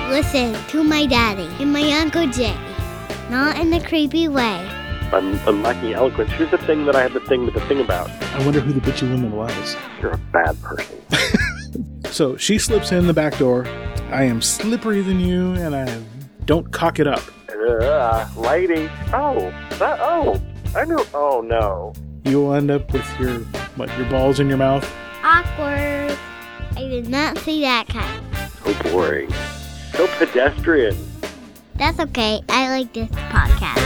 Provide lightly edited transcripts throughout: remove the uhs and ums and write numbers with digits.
Listen to my daddy and my Uncle Jay. Not in a creepy way. I'm lacking eloquence. Here's the thing that I had to think about. I wonder who the bitchy woman was. You're a bad person. So she slips in the back door. I am slipperier than you, and I don't cock it up. Lighting. I know. Oh, no. You'll end up with your balls in your mouth. Awkward. I did not see that kind. So boring. So pedestrian. That's okay. I like this podcast.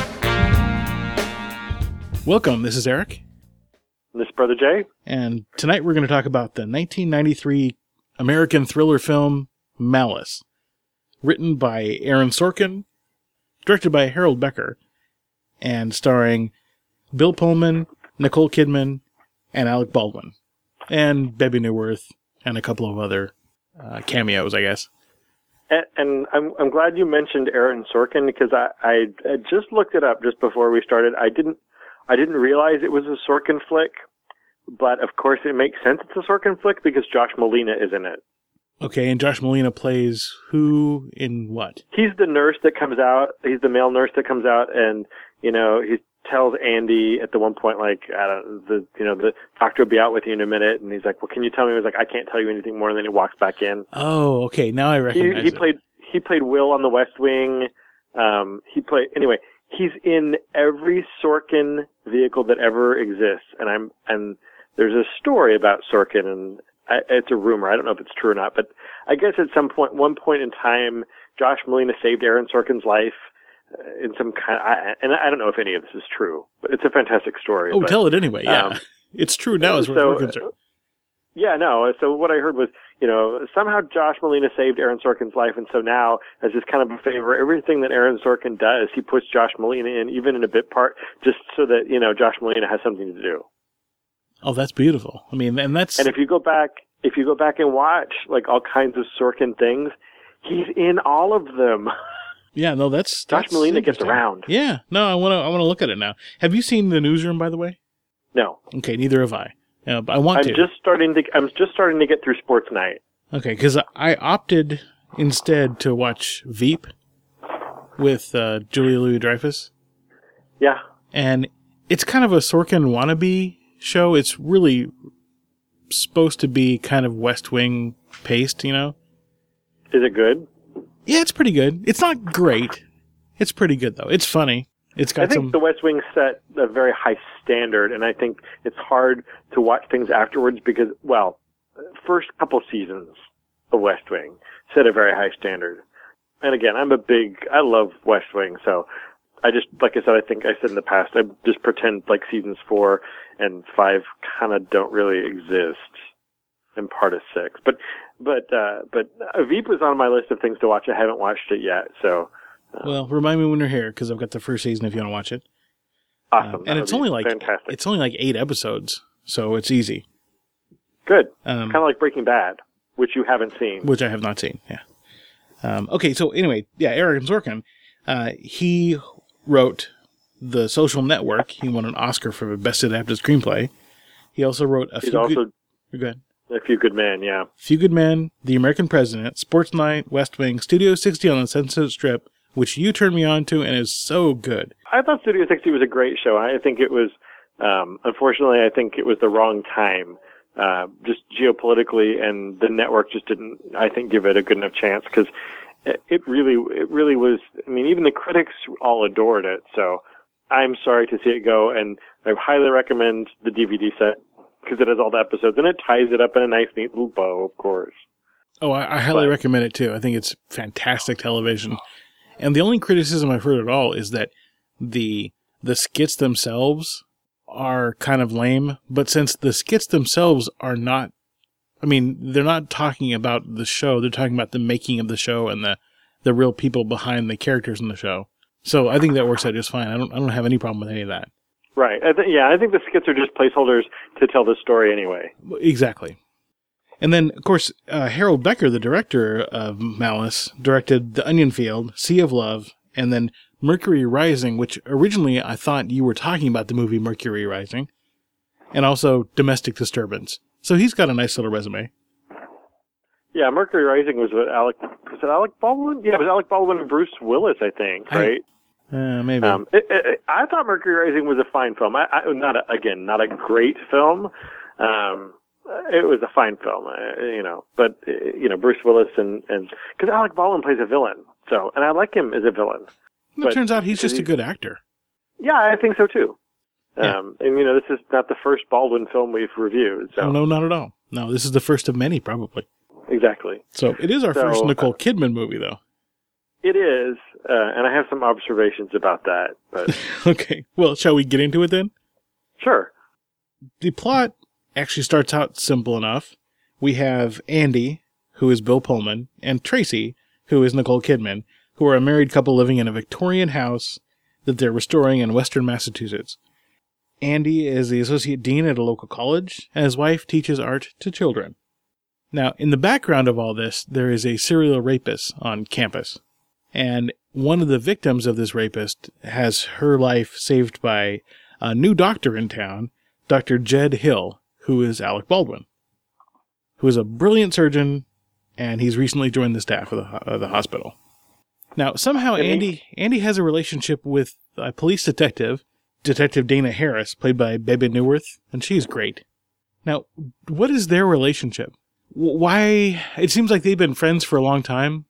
Welcome. This is Eric. This is Brother Jay. And tonight we're going to talk about the 1993 American thriller film Malice, written by Aaron Sorkin, directed by Harold Becker, and starring Bill Pullman, Nicole Kidman, and Alec Baldwin, and Bebe Neuwirth, and a couple of other cameos, I guess. And I'm glad you mentioned Aaron Sorkin, because I just looked it up just before we started. I didn't realize it was a Sorkin flick, but of course it makes sense it's a Sorkin flick because Josh Molina is in it. Okay, and Josh Molina plays who in what? He's the nurse that comes out. He's the male nurse that comes out, and he tells Andy at the one point, like, the doctor will be out with you in a minute, and he's like, well, can you tell me? He's like, I can't tell you anything more, and then he walks back in. Oh, okay, now I recognize He played Will on The West Wing. He's in every Sorkin vehicle that ever exists, and there's a story about Sorkin, and it's a rumor. I don't know if it's true or not, but I guess at one point in time, Josh Molina saved Aaron Sorkin's life in some kind. I don't know if any of this is true, but it's a fantastic story. Oh, tell it anyway. Yeah, it's true now, as we're concerned. Yeah, no. So what I heard was, somehow Josh Molina saved Aaron Sorkin's life, and so now, as his kind of a favor, everything that Aaron Sorkin does, he puts Josh Molina in, even in a bit part, just so that Josh Molina has something to do. Oh, that's beautiful. I mean, and if you go back and watch like all kinds of Sorkin things, he's in all of them. Yeah, no, that's Josh Molina gets around. Yeah, no, I want to look at it now. Have you seen The Newsroom, by the way? No. Okay, neither have I. But I want to. I'm just starting to get through Sports Night. Okay, because I opted instead to watch Veep with Julia Louis-Dreyfus. Yeah, and it's kind of a Sorkin wannabe show. It's really supposed to be kind of West Wing paced, Is it good? Yeah, it's pretty good. It's not great. It's pretty good, though. It's funny. I think the West Wing set a very high standard, and I think it's hard to watch things afterwards because, first couple seasons of West Wing set a very high standard. And again, I love West Wing, so like I said, I think I said in the past, I just pretend like seasons 4 and 5 kind of don't really exist, and part of 6. But Veep was on my list of things to watch. I haven't watched it yet, so. Well, remind me when you're here, because I've got the first season if you want to watch it. Awesome. And it's only fantastic. 8 episodes, so it's easy. Good. Kind of like Breaking Bad, which you haven't seen. Which I have not seen, yeah. Okay, so anyway, Aaron Sorkin, he wrote The Social Network. He won an Oscar for Best Adapted Screenplay. He also wrote A Few Good Men, yeah. Few Good Men, The American President, Sports Night, West Wing, Studio 60 on the Sunset Strip, which you turned me on to and is so good. I thought Studio 60 was a great show. I think it was, unfortunately, I think it was the wrong time, just geopolitically, and the network just didn't, I think, give it a good enough chance, because it really was, even the critics all adored it, so I'm sorry to see it go, and I highly recommend the DVD set, because it has all the episodes, and it ties it up in a nice, neat little bow, of course. Oh, I highly recommend it, too. I think it's fantastic television. And the only criticism I've heard at all is that the skits themselves are kind of lame, but since the skits themselves are not, they're not talking about the show, they're talking about the making of the show and the real people behind the characters in the show. So I think that works out just fine. I don't have any problem with any of that. Right. I think the skits are just placeholders to tell the story anyway. Exactly. And then, of course, Harold Becker, the director of Malice, directed The Onion Field, Sea of Love, and then Mercury Rising, which originally I thought you were talking about the movie Mercury Rising, and also Domestic Disturbance. So he's got a nice little resume. Yeah, Mercury Rising was what was it Alec Baldwin? Yeah, it was Alec Baldwin and Bruce Willis, I think, right? Maybe. I thought Mercury Rising was a fine film. Not a great film. It was a fine film, but Bruce Willis and because Alec Baldwin plays a villain, and I like him as a villain. It turns out he's just a good actor. Yeah, I think so too. Yeah. This is not the first Baldwin film we've reviewed. So. No, not at all. No, this is the first of many, probably. Exactly. So it is our first Nicole Kidman movie, though. It is, and I have some observations about that. But okay, well, shall we get into it then? Sure. The plot actually starts out simple enough. We have Andy, who is Bill Pullman, and Tracy, who is Nicole Kidman, who are a married couple living in a Victorian house that they're restoring in Western Massachusetts. Andy is the associate dean at a local college, and his wife teaches art to children. Now, in the background of all this, there is a serial rapist on campus. And one of the victims of this rapist has her life saved by a new doctor in town, Dr. Jed Hill, who is Alec Baldwin, who is a brilliant surgeon, and he's recently joined the staff of the hospital. Now, somehow Andy has a relationship with a police detective, Detective Dana Harris, played by Bebe Neuwirth, and she's great. Now, what is their relationship? Why? It seems like they've been friends for a long time.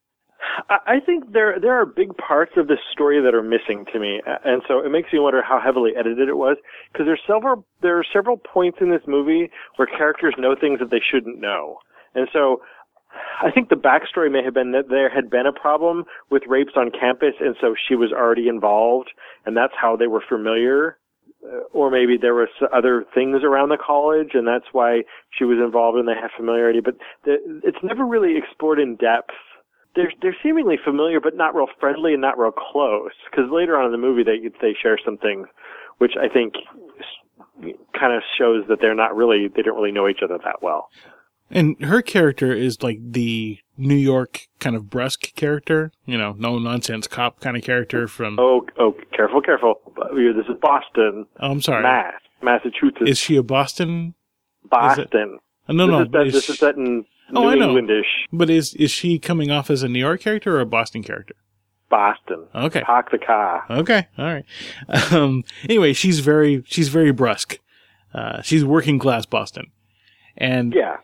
I think there are big parts of this story that are missing to me, and so it makes me wonder how heavily edited it was. Because there are several points in this movie where characters know things that they shouldn't know, and so I think the backstory may have been that there had been a problem with rapes on campus, and so she was already involved, and that's how they were familiar. Or maybe there were other things around the college, and that's why she was involved and they had familiarity. But it's never really explored in depth. They're seemingly familiar, but not real friendly and not real close. Because later on in the movie, they share some things, which I think kind of shows that they don't really know each other that well. And her character is like the New York kind of brusque character, no nonsense cop kind of character from. Oh, careful! This is Boston. Oh, I'm sorry, Massachusetts. Is she a Boston? Boston. No. This is set in New Englandish. But is she coming off as a New York character or a Boston character? Boston. Okay. Park the car. Okay. All right. Anyway, she's very brusque. She's working class Boston, and yeah.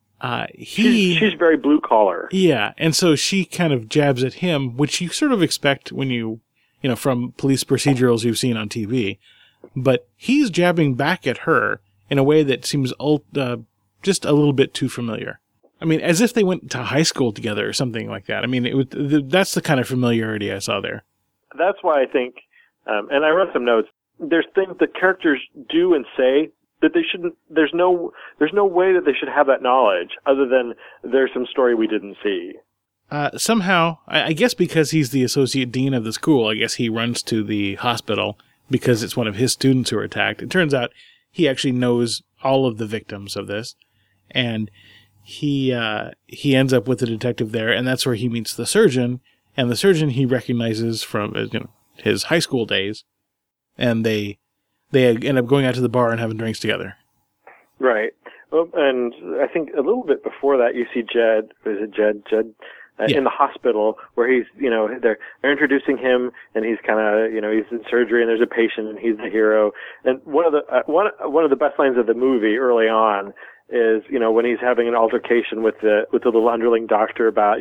She's very blue collar. Yeah, and so she kind of jabs at him, which you sort of expect when you from police procedurals you've seen on TV. But he's jabbing back at her in a way that seems just a little bit too familiar. I mean, as if they went to high school together or something like that. I mean, that's the kind of familiarity I saw there. That's why I think, and I wrote some notes, there's things that characters do and say that they shouldn't, there's no way that they should have that knowledge other than there's some story we didn't see. Somehow, I guess because he's the associate dean of the school, I guess he runs to the hospital because it's one of his students who are attacked. It turns out he actually knows all of the victims of this, and he ends up with the detective there, and that's where he meets the surgeon, and the surgeon he recognizes from his high school days, and they end up going out to the bar and having drinks together. Right. Well, and I think a little bit before that, you see Jed. Is it Jed? Yeah. In the hospital where he's, they're introducing him, and he's kind of, he's in surgery, and there's a patient, and he's the hero. And one of the best lines of the movie early on is, when he's having an altercation with the little underling doctor about,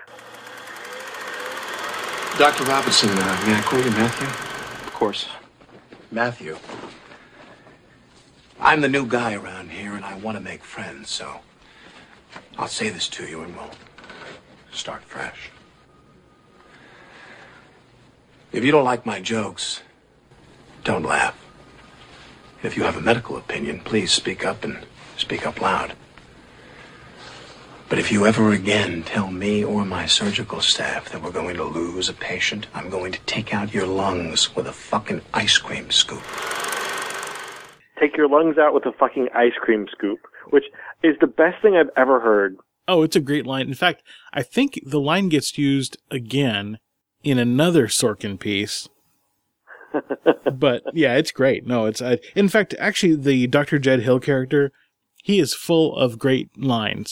Dr. Robinson, may I call you Matthew? Of course. Matthew. I'm the new guy around here, and I want to make friends, so I'll say this to you, and we'll start fresh. If you don't like my jokes, don't laugh. If you have a medical opinion, please speak up and speak up loud. But if you ever again tell me or my surgical staff that we're going to lose a patient, I'm going to take out your lungs with a fucking ice cream scoop. Take your lungs out with a fucking ice cream scoop, which is the best thing I've ever heard. Oh, it's a great line. In fact, I think the line gets used again in another Sorkin piece. But yeah, it's great. No, it's in fact, actually, the Dr. Jed Hill character, he is full of great lines.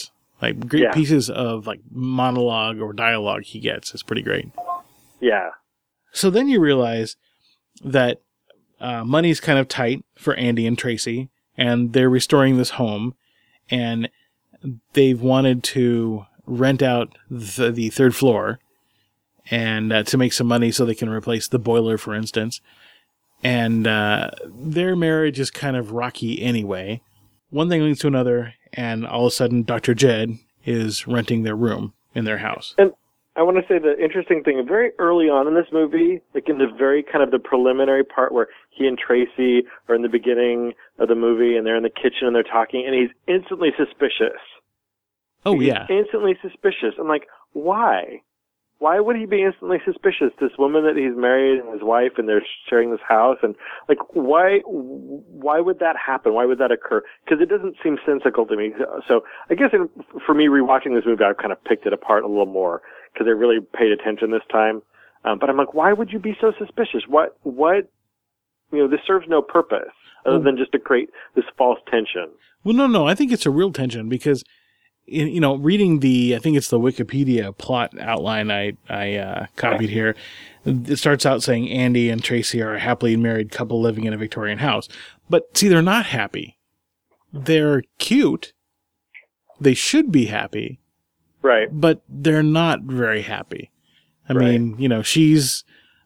Like great Yeah. pieces of like monologue or dialogue he gets. It's pretty great. Yeah. So then you realize that money's kind of tight for Andy and Tracy, and they're restoring this home, and they've wanted to rent out the third floor and to make some money so they can replace the boiler, for instance. And their marriage is kind of rocky anyway. One thing leads to another, and all of a sudden Dr. Jed is renting their room in their house. And I want to say the interesting thing, very early on in this movie, like in the very kind of the preliminary part where he and Tracy are in the beginning of the movie and they're in the kitchen and they're talking, and he's instantly suspicious. Oh, yeah. Instantly suspicious. I'm like, why? Why would he be instantly suspicious? This woman that he's married and his wife, and they're sharing this house, and like, why would that happen? Why would that occur? Because it doesn't seem sensical to me. So I guess for me, rewatching this movie, I've kind of picked it apart a little more because I really paid attention this time. But I'm like, why would you be so suspicious? What? This serves no purpose other than just to create this false tension. Well, no, I think it's a real tension because, reading I think it's the Wikipedia plot outline I copied here. It starts out saying Andy and Tracy are a happily married couple living in a Victorian house. But see, they're not happy. They're cute. They should be happy. Right. But they're not very happy. I mean, she's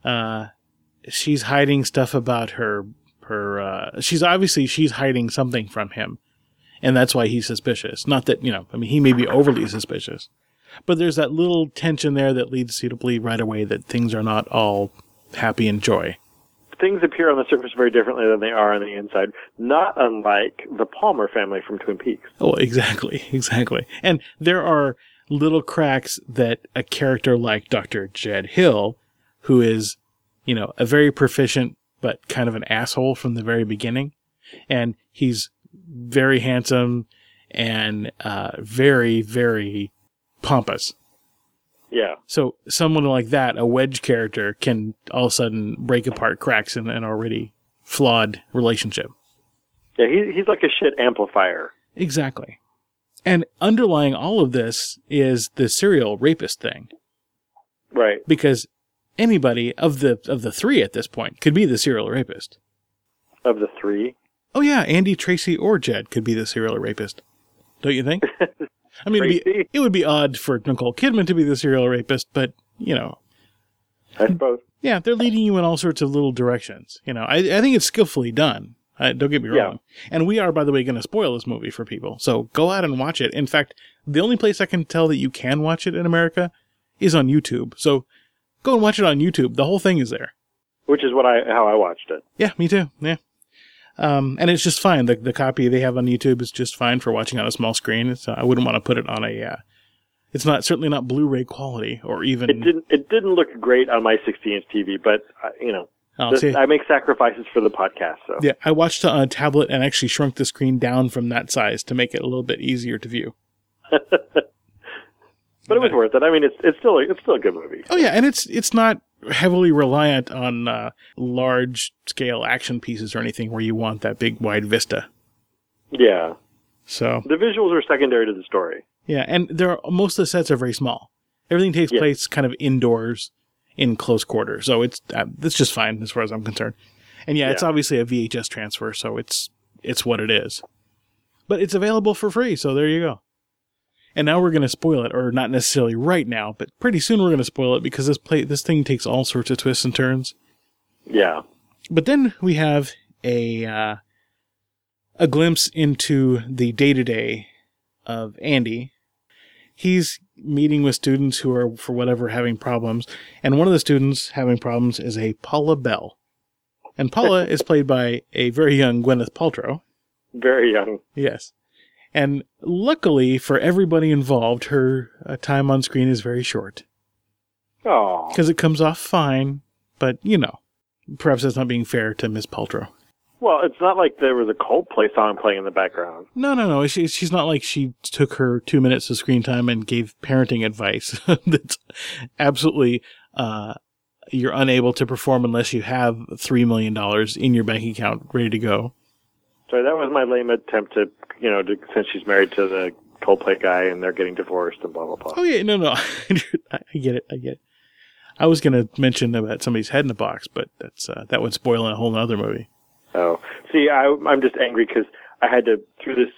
hiding stuff about her she's hiding something from him. And that's why he's suspicious. Not that, he may be overly suspicious. But there's that little tension there that leads you to believe right away that things are not all happy and joy. Things appear on the surface very differently than they are on the inside, not unlike the Palmer family from Twin Peaks. Oh, exactly. And there are little cracks that a character like Dr. Jed Hill, who is, a very proficient but kind of an asshole from the very beginning, and he's very handsome and very, very pompous. Yeah. So someone like that, a Wedge character, can all of a sudden break apart cracks in an already flawed relationship. Yeah, he's like a shit amplifier. Exactly. And underlying all of this is the serial rapist thing. Right. Because anybody of the three at this point could be the serial rapist. Of the three? Oh yeah, Andy, Tracy, or Jed could be the serial rapist. Don't you think? I mean, it would be odd for Nicole Kidman to be the serial rapist, but, I suppose. Yeah, they're leading you in all sorts of little directions. I think it's skillfully done. Don't get me wrong. And we are, by the way, going to spoil this movie for people. So go out and watch it. In fact, the only place I can tell that you can watch it in America is on YouTube. So go and watch it on YouTube. The whole thing is there. Which is how I watched it. Yeah, me too. Yeah. And it's just fine. The copy they have on YouTube is just fine for watching on a small screen. I wouldn't want to put it on it's certainly not Blu-ray quality or even. It didn't look great on my 60-inch TV, but I make sacrifices for the podcast. So yeah, I watched it on a tablet and actually shrunk the screen down from that size to make it a little bit easier to view. But it was worth it. I mean, it's still a good movie. Oh yeah, and it's not heavily reliant on large scale action pieces or anything where you want that big wide vista. Yeah. So the visuals are secondary to the story. Yeah, and most of the sets are very small. Everything takes place kind of indoors in close quarters, so it's just fine as far as I'm concerned. And it's obviously a VHS transfer, so it's what it is. But it's available for free, so there you go. And now we're going to spoil it, or not necessarily right now, but pretty soon we're going to spoil it because this thing takes all sorts of twists and turns. Yeah. But then we have a glimpse into the day-to-day of Andy. He's meeting with students who are, for whatever, having problems. And one of the students having problems is a Paula Bell. And Paula is played by a very young Gwyneth Paltrow. Very young. Yes. And luckily for everybody involved, her time on screen is very short. Oh. Because it comes off fine, but, perhaps that's not being fair to Miss Paltrow. Well, it's not like there was a Coldplay song playing in the background. No. She's not like she took her 2 minutes of screen time and gave parenting advice. That's absolutely, you're unable to perform unless you have $3 million in your bank account ready to go. Sorry, that was my lame attempt to, since she's married to the Coldplay guy, and they're getting divorced and blah blah blah. Oh yeah, no, I get it. I was going to mention about somebody's head in a box, but that would spoil a whole other movie. Oh, see, I'm just angry because I had to through this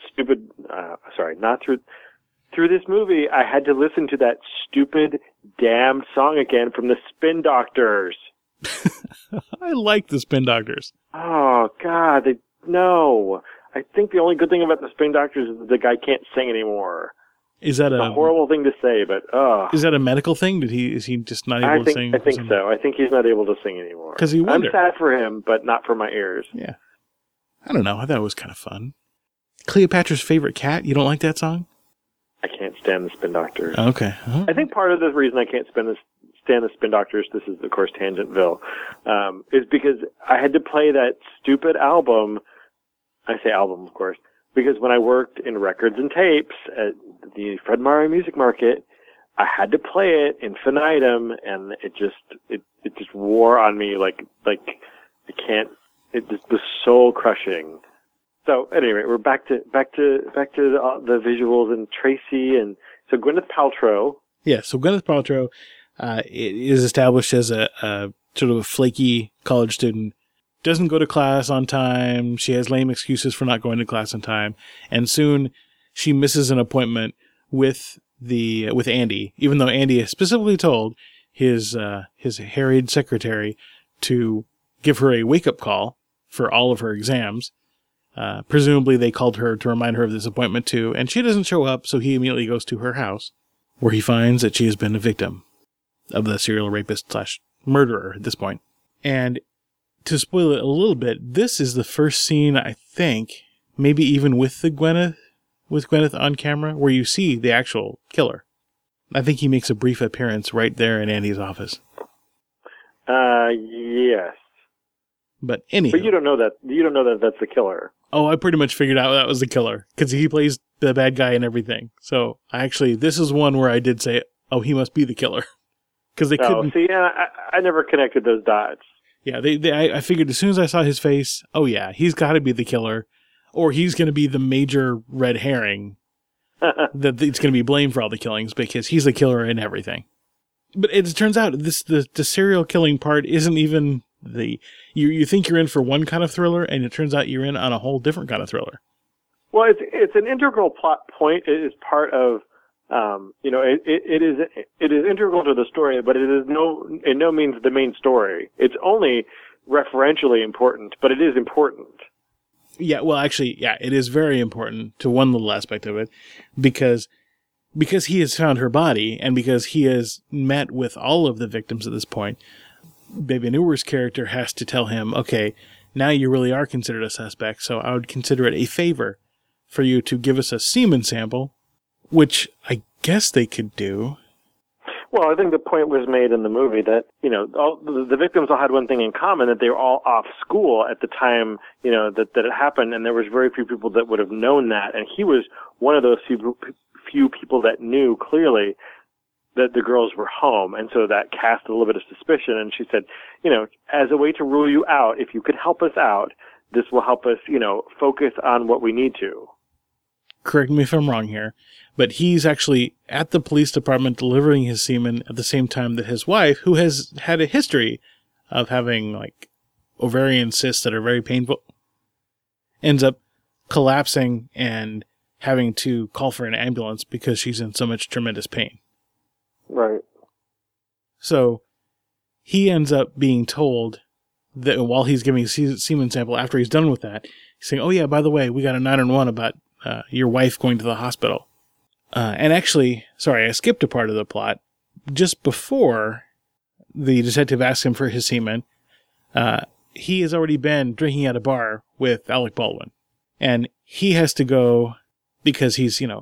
movie, I had to listen to that stupid damn song again from the Spin Doctors. I like the Spin Doctors. Oh God, no. I think the only good thing about the Spin Doctors is that the guy can't sing anymore. Is that a horrible thing to say? But is that a medical thing? Is he just not able to sing? I think so. I think he's not able to sing anymore. Because I'm sad for him, but not for my ears. Yeah, I don't know. I thought it was kind of fun. Cleopatra's Favorite Cat. You don't like that song? I can't stand the Spin Doctors. Okay. I think part of the reason I can't stand the Spin Doctors, this is of course Tangentville, is because I had to play that stupid album. I say album, of course, because when I worked in records and tapes at the Fred Meyer Music Market, I had to play it infinitum, and it just wore on me like I can't. It just was soul crushing. So anyway, we're back to the visuals and Tracy, and so Gwyneth Paltrow. Yeah, so Gwyneth Paltrow is established as a sort of a flaky college student. Doesn't go to class on time. She has lame excuses for not going to class on time, and soon she misses an appointment with Andy, even though Andy has specifically told his harried secretary to give her a wake up call for all of her exams. Presumably, they called her to remind her of this appointment too, and she doesn't show up. So he immediately goes to her house, where he finds that she has been a victim of the serial rapist / murderer at this point, and to spoil it a little bit, this is the first scene, I think, maybe even with Gwyneth on camera, where you see the actual killer. I think he makes a brief appearance right there in Andy's office. Yes. But anyway. But you don't know that that's the killer. Oh, I pretty much figured out that was the killer, because he plays the bad guy and everything. So, this is one where I did say, oh, he must be the killer. Because they couldn't... see, I never connected those dots. Yeah, I figured as soon as I saw his face, oh yeah, he's got to be the killer, or he's going to be the major red herring that it's going to be blamed for all the killings, because he's the killer in everything. But it turns out the serial killing part isn't even you think you're in for one kind of thriller, and it turns out you're in on a whole different kind of thriller. Well, it's an integral plot point. It is part of. It is integral to the story, but it is in no means the main story. It's only referentially important, but it is important. Yeah, well, actually, yeah, it is very important to one little aspect of it, because he has found her body, and because he has met with all of the victims at this point, Bebe Neuwirth's character has to tell him, okay, now you really are considered a suspect, so I would consider it a favor for you to give us a semen sample, which I guess they could do. Well, I think the point was made in the movie that, all the victims all had one thing in common, that they were all off school at the time, that it happened, and there was very few people that would have known that, and he was one of those few people that knew clearly that the girls were home, and so that cast a little bit of suspicion, and she said, as a way to rule you out, if you could help us out, this will help us, focus on what we need to. Correct me if I'm wrong here, but he's actually at the police department delivering his semen at the same time that his wife, who has had a history of having, ovarian cysts that are very painful, ends up collapsing and having to call for an ambulance because she's in so much tremendous pain. Right. So he ends up being told that while he's giving a semen sample, after he's done with that, he's saying, oh yeah, by the way, we got a 911 about your wife going to the hospital. And actually, sorry, I skipped a part of the plot. Just before the detective asks him for his semen, he has already been drinking at a bar with Alec Baldwin. And he has to go because he's, he's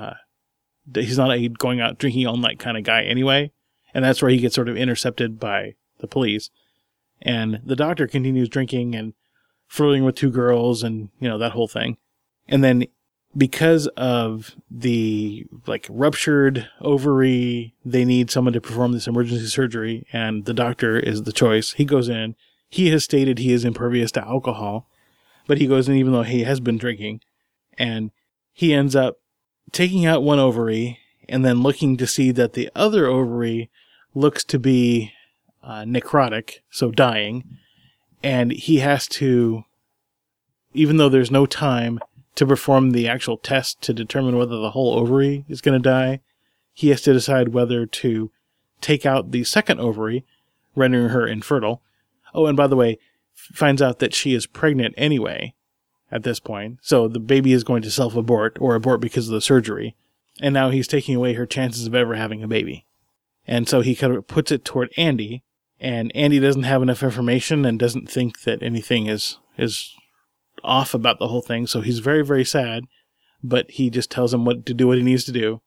not a going out drinking all night kind of guy anyway. And that's where he gets sort of intercepted by the police. And the doctor continues drinking and flirting with two girls and, that whole thing. And then because of the ruptured ovary, they need someone to perform this emergency surgery, and the doctor is the choice. He goes in. He has stated he is impervious to alcohol, but he goes in even though he has been drinking, and he ends up taking out one ovary and then looking to see that the other ovary looks to be necrotic, so dying, and he has to, even though there's no time to perform the actual test to determine whether the whole ovary is going to die, he has to decide whether to take out the second ovary, rendering her infertile. Oh, and by the way, finds out that she is pregnant anyway at this point, so the baby is going to self-abort, or abort because of the surgery, and now he's taking away her chances of ever having a baby. And so he kind of puts it toward Andy, and Andy doesn't have enough information and doesn't think that anything is off about the whole thing, so he's very, very sad, but he just tells him what he needs to do.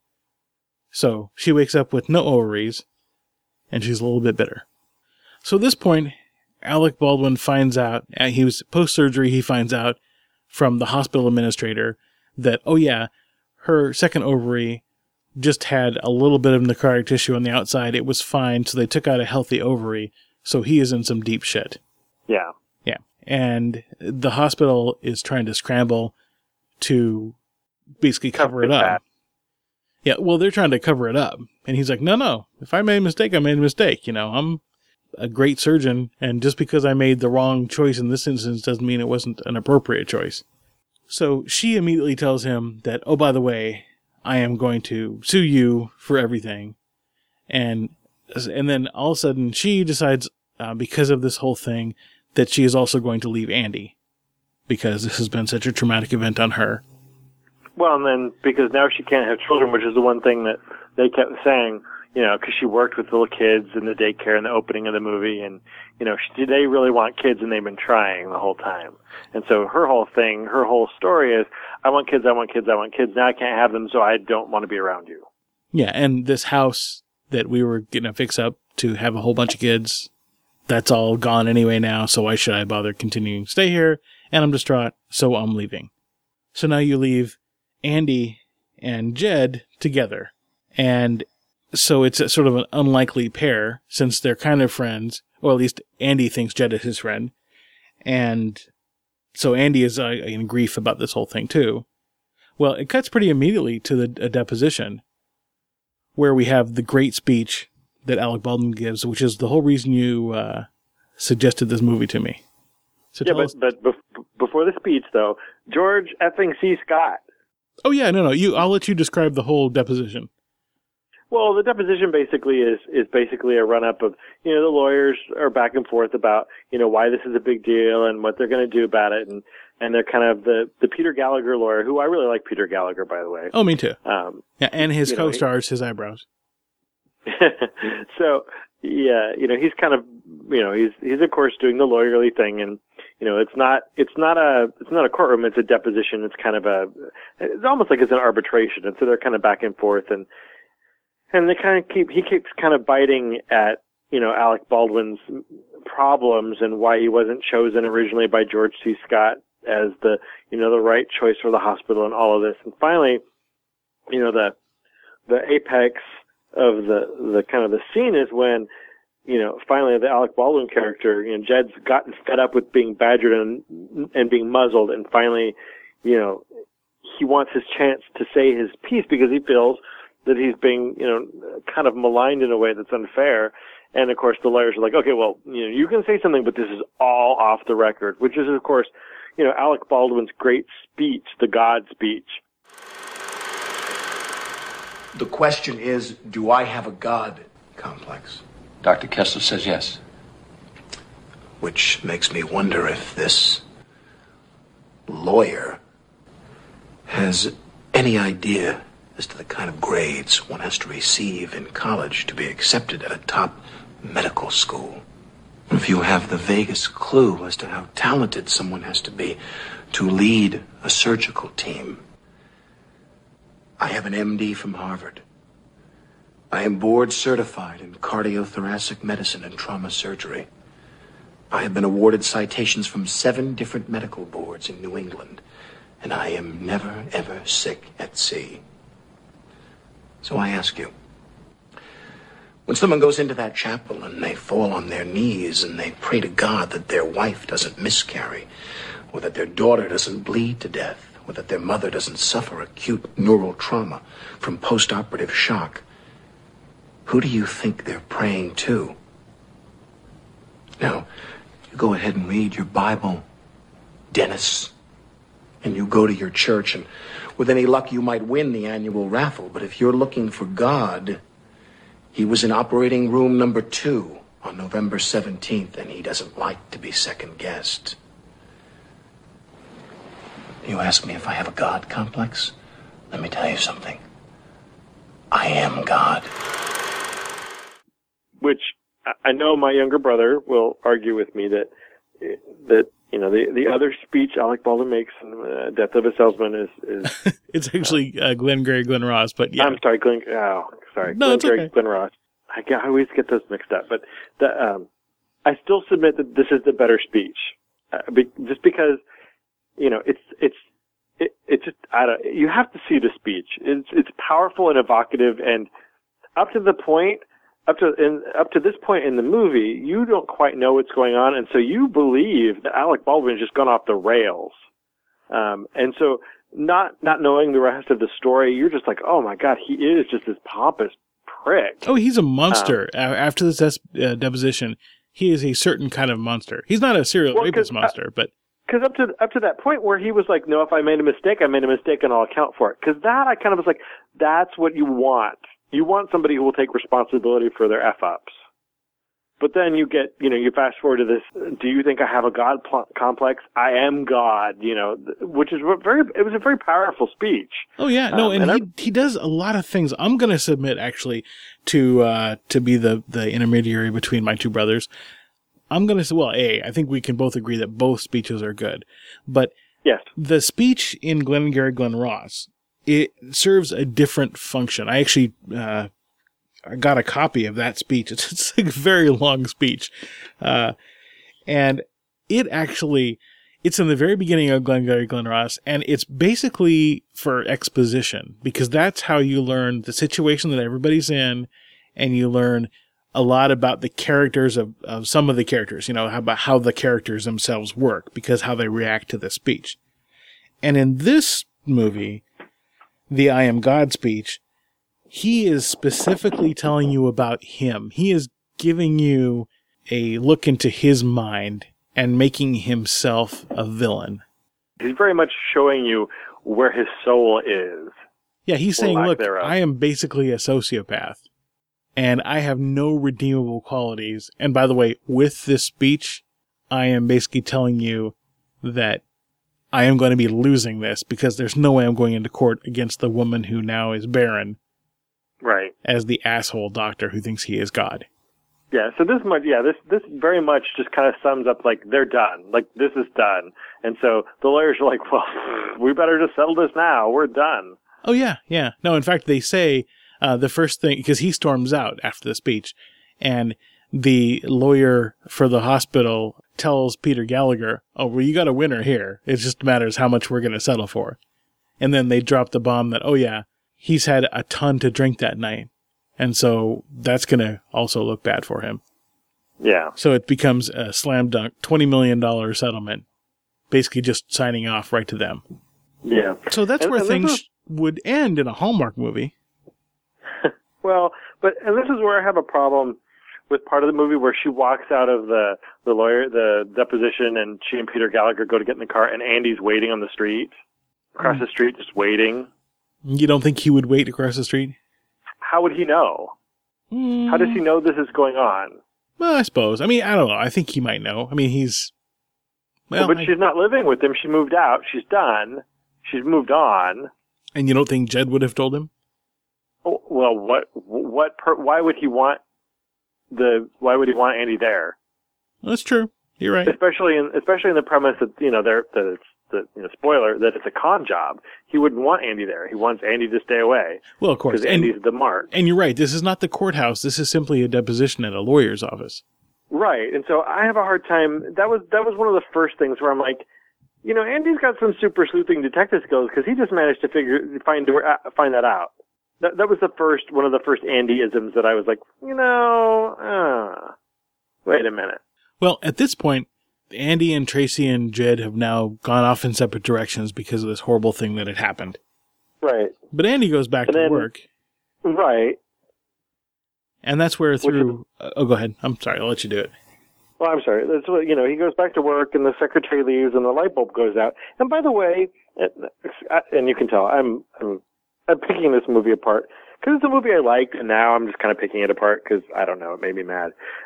So she wakes up with no ovaries, and she's a little bit bitter. So at this point, Alec Baldwin finds out, he was post-surgery, he finds out from the hospital administrator that, oh yeah, her second ovary just had a little bit of necrotic tissue on the outside. It was fine, so they took out a healthy ovary, so he is in some deep shit. Yeah. Yeah. And the hospital is trying to scramble to basically cover it up. That. Yeah, well, they're trying to cover it up. And he's like, no, if I made a mistake, I made a mistake. You know, I'm a great surgeon, and just because I made the wrong choice in this instance doesn't mean it wasn't an appropriate choice. So she immediately tells him that, oh, by the way, I am going to sue you for everything. And then all of a sudden she decides, because of this whole thing, that she is also going to leave Andy, because this has been such a traumatic event on her. Well, and then because now she can't have children, which is the one thing that they kept saying, you know, because she worked with little kids in the daycare in the opening of the movie, and, you know, they really want kids, and they've been trying the whole time. And so her whole story is, I want kids, I want kids, I want kids. Now I can't have them, so I don't want to be around you. Yeah, and this house that we were going to fix up to have a whole bunch of kids, that's all gone anyway now, so why should I bother continuing to stay here? And I'm distraught, so I'm leaving. So now you leave Andy and Jed together. And so it's a sort of an unlikely pair, since they're kind of friends, or at least Andy thinks Jed is his friend. And so Andy is in grief about this whole thing too. Well, it cuts pretty immediately to a deposition, where we have the great speech that Alec Baldwin gives, which is the whole reason you suggested this movie to me. So yeah, but before the speech, though, George effing C. Scott. Oh yeah, no, I'll let you describe the whole deposition. Well, the deposition basically is basically a run-up of, you know, the lawyers are back and forth about, you know, why this is a big deal and what they're going to do about it, and they're kind of the Peter Gallagher lawyer, who I really like Peter Gallagher, by the way. Oh, me too. Yeah, and his co-stars, his eyebrows. So, yeah, you know, he's kind of, you know, he's of course doing the lawyerly thing, and, you know, it's not a courtroom, it's a deposition, it's kind of it's almost like it's an arbitration, and so they're kind of back and forth, and they kind of he keeps kind of biting at, you know, Alec Baldwin's problems and why he wasn't chosen originally by George C. Scott as the, you know, the right choice for the hospital and all of this. And finally, you know, the apex of the kind of the scene is when, you know, finally the Alec Baldwin character, you know, Jed's gotten fed up with being badgered and being muzzled, and finally, you know, he wants his chance to say his piece because he feels that he's being, you know, kind of maligned in a way that's unfair. And of course the lawyers are like, okay, well, you know, you can say something, but this is all off the record, which is of course, you know, Alec Baldwin's great speech, the God speech. The question is, do I have a God complex? Dr. Kessler says yes. Which makes me wonder if this lawyer has any idea as to the kind of grades one has to receive in college to be accepted at a top medical school. If you have the vaguest clue as to how talented someone has to be to lead a surgical team. I have an MD from Harvard. I am board certified in cardiothoracic medicine and trauma surgery. I have been awarded citations from 7 different medical boards in New England, and I am never, ever sick at sea. So I ask you, when someone goes into that chapel and they fall on their knees and they pray to God that their wife doesn't miscarry, or that their daughter doesn't bleed to death, or that their mother doesn't suffer acute neural trauma from post-operative shock, who do you think they're praying to? Now, you go ahead and read your Bible, Dennis, and you go to your church, and with any luck you might win the annual raffle. But if you're looking for God, he was in operating room number 2 on November 17th, and he doesn't like to be second-guessed. You ask me if I have a God complex? Let me tell you something. I am God. Which I know my younger brother will argue with me that you know the other speech Alec Baldwin makes in Death of a Salesman is it's actually Glengarry Glen Ross, but yeah. I'm sorry, Glengarry okay. Glen Ross. I always get those mixed up, but I still submit that this is the better speech, just because you know it's just you have to see the speech. It's powerful and evocative, and up to this point in the movie, you don't quite know what's going on, and so you believe that Alec Baldwin has just gone off the rails. And so not knowing the rest of the story, you're just like, oh my God, he is just this pompous prick. Oh, he's a monster. After this deposition, he is a certain kind of monster. He's not a serial rapist monster, but... Because up to that point where he was like, no, if I made a mistake, and I'll account for it. Because that, I kind of was like, that's what you want. You want somebody who will take responsibility for their F-ups. But then you fast forward to this, do you think I have a God complex? I am God, which is it was a very powerful speech. Oh yeah, no, and he does a lot of things. I'm going to submit actually to be the intermediary between my two brothers. I'm going to say, I think we can both agree that both speeches are good. But yes, the speech in Glengarry Glen Ross, it serves a different function. I actually I got a copy of that speech. It's a very long speech. And it's in the very beginning of Glengarry Glen Ross, and it's basically for exposition, because that's how you learn the situation that everybody's in, and you learn a lot about the characters of some of the characters, about how the characters themselves work, because how they react to the speech. And in this movie, the I Am God speech, he is specifically telling you about him. He is giving you a look into his mind and making himself a villain. He's very much showing you where his soul is. Yeah, he's saying, look, I am basically a sociopath, and I have no redeemable qualities. And by the way, with this speech, I am basically telling you that I am going to be losing this, because there's no way I'm going into court against the woman who now is barren. Right. As the asshole doctor who thinks he is God. Yeah, so this very much just kind of sums up, like, they're done. Like, this is done. And so the lawyers are like, well, we better just settle this now. We're done. Oh, yeah, yeah. No, in fact, they say the first thing, because he storms out after the speech, and the lawyer for the hospital tells Peter Gallagher, oh, well, you got a winner here. It just matters how much we're going to settle for. And then they drop the bomb that, oh, yeah, he's had a ton to drink that night. And so that's going to also look bad for him. Yeah. So it becomes a slam dunk, $20 million settlement, basically just signing off right to them. Yeah. So that's where things would end in a Hallmark movie. Well, and this is where I have a problem with part of the movie where she walks out of the deposition, and she and Peter Gallagher go to get in the car, and Andy's waiting on the street, across the street, just waiting. You don't think he would wait across the street? How would he know? How does he know this is going on? Well, I suppose. I mean, I don't know. I think he might know. I mean, he's... Well, but she's not living with him. She moved out. She's done. She's moved on. And you don't think Jed would have told him? Oh, well, why would he want Andy there? That's true. You're right. Especially in the premise that spoiler, that it's a con job. He wouldn't want Andy there. He wants Andy to stay away. Well, of course. Because Andy's the mark. And you're right. This is not the courthouse. This is simply a deposition at a lawyer's office. Right. And so I have a hard time. That was one of the first things where I'm like, Andy's got some super sleuthing detective skills, because he just managed to find that out. That was one of the first Andy-isms that I was like, wait a minute. Well, at this point, Andy and Tracy and Jed have now gone off in separate directions because of this horrible thing that had happened. Right. But Andy goes back to work. Right. And that's where through... go ahead. I'm sorry. I'll let you do it. Well, I'm sorry. That's what, he goes back to work, and the secretary leaves, and the light bulb goes out. And by the way, and you can tell, I'm picking this movie apart because it's a movie I liked, and now I'm just kind of picking it apart because I don't know, it made me mad.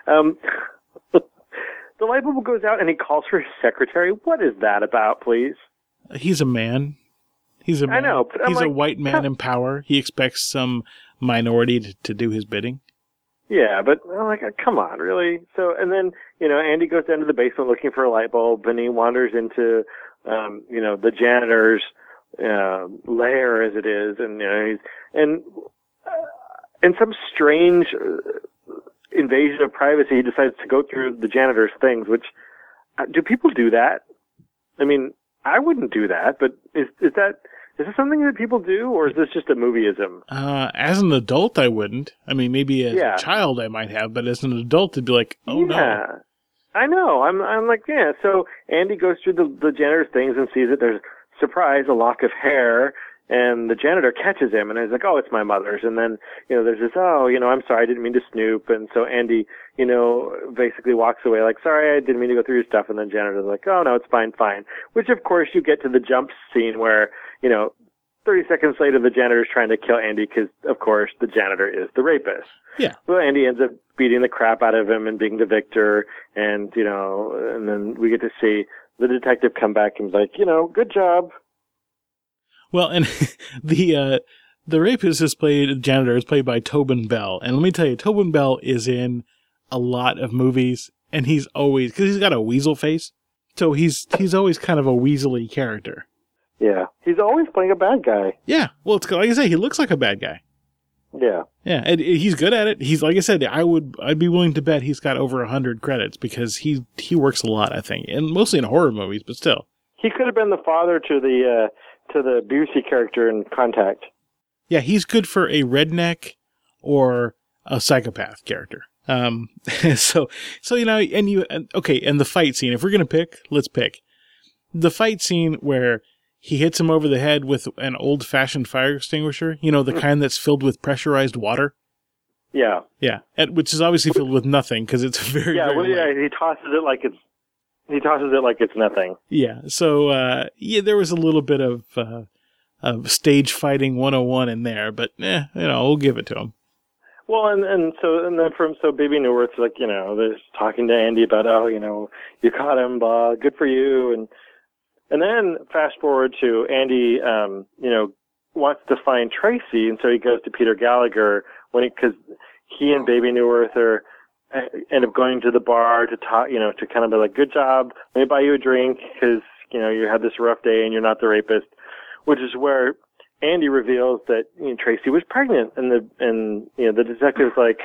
The light bulb goes out, and he calls for his secretary. What is that about, please? He's a man. He's a man. I know, but he's a white man in power. He expects some minority to do his bidding. Yeah, but I'm like, come on, really? So, and then, Andy goes down to the basement looking for a light bulb, and he wanders into, the janitor's lair, as it is, and he's in some strange invasion of privacy, he decides to go through the janitor's things. Which do people do that? I mean, I wouldn't do that, but is this something that people do, or is this just a movieism? As an adult, I wouldn't. I mean, maybe as a child I might have, but as an adult, it'd be like, oh no. I know. I'm like, yeah. So Andy goes through the janitor's things and sees that there's, surprise, a lock of hair, and the janitor catches him, and he's like, oh, it's my mother's. And then, there's this, I'm sorry, I didn't mean to snoop. And so Andy, basically walks away like, sorry, I didn't mean to go through your stuff. And then janitor's like, oh, no, it's fine. Which, of course, you get to the jump scene where, 30 seconds later, the janitor's trying to kill Andy because, of course, the janitor is the rapist. Yeah. Well, Andy ends up beating the crap out of him and being the victor. And, and then we get to see the detective come back and be like, good job. Well, and the rapist janitor is played by Tobin Bell. And let me tell you, Tobin Bell is in a lot of movies, and he's always, because he's got a weasel face, so he's always kind of a weaselly character. Yeah, he's always playing a bad guy. Yeah, well, it's like I say, he looks like a bad guy. Yeah. Yeah, and he's good at it. He's, like I said, I'd be willing to bet he's got over 100 credits because he works a lot, I think, and mostly in horror movies, but still. He could have been the father to the Busey character in Contact. Yeah, he's good for a redneck or a psychopath character. So and the fight scene. If we're gonna pick, let's pick the fight scene where he hits him over the head with an old-fashioned fire extinguisher. The kind that's filled with pressurized water. Yeah, yeah, which is obviously filled with nothing because it's very he tosses it like it's nothing. Yeah, so there was a little bit of stage fighting 101 in there, but we'll give it to him. Well, and then Baby Newirth's like, they're talking to Andy about, you caught him, good for you, and then fast forward to Andy, wants to find Tracy, and so he goes to Peter Gallagher because he and Baby Newirth end up going to the bar to talk, to kind of be like, good job, let me buy you a drink because, you had this rough day and you're not the rapist, which is where Andy reveals that Tracy was pregnant, and the detective's like,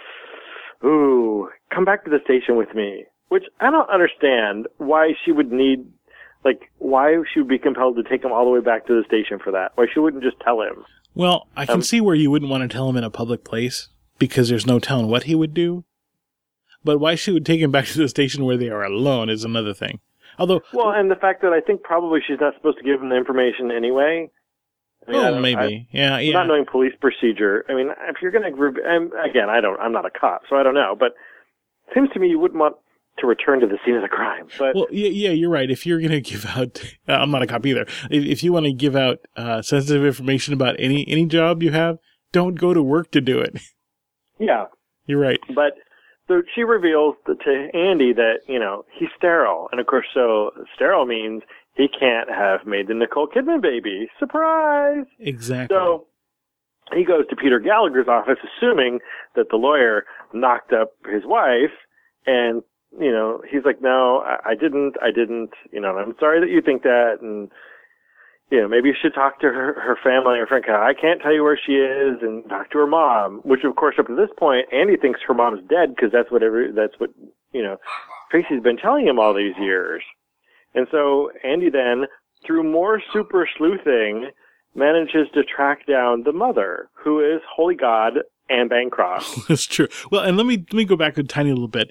ooh, come back to the station with me, which I don't understand why she would need, why she would be compelled to take him all the way back to the station for that. Why she wouldn't just tell him. Well, I can see where you wouldn't want to tell him in a public place because there's no telling what he would do. But why she would take him back to the station where they are alone is another thing. Although, and the fact that I think probably she's not supposed to give him the information anyway. Maybe. Yeah. Not knowing police procedure. I mean, if you're going to, again, I'm not a cop, so I don't know. But it seems to me you wouldn't want to return to the scene of the crime. But you're right. If you're going to give out, I'm not a cop either. If you want to give out sensitive information about any job you have, don't go to work to do it. Yeah, you're right. But so she reveals to Andy that he's sterile, and of course, so sterile means he can't have made the Nicole Kidman baby. Surprise! Exactly. So he goes to Peter Gallagher's office, assuming that the lawyer knocked up his wife, and he's like, no, I didn't, I'm sorry that you think that, and, maybe you should talk to her family or friend. I can't tell you where she is, and talk to her mom, which, of course, up to this point, Andy thinks her mom's dead, because that's what Tracy's been telling him all these years. And so Andy then, through more super sleuthing, manages to track down the mother, who is, holy God, Anne Bancroft. That's true. Well, and let me go back a tiny little bit.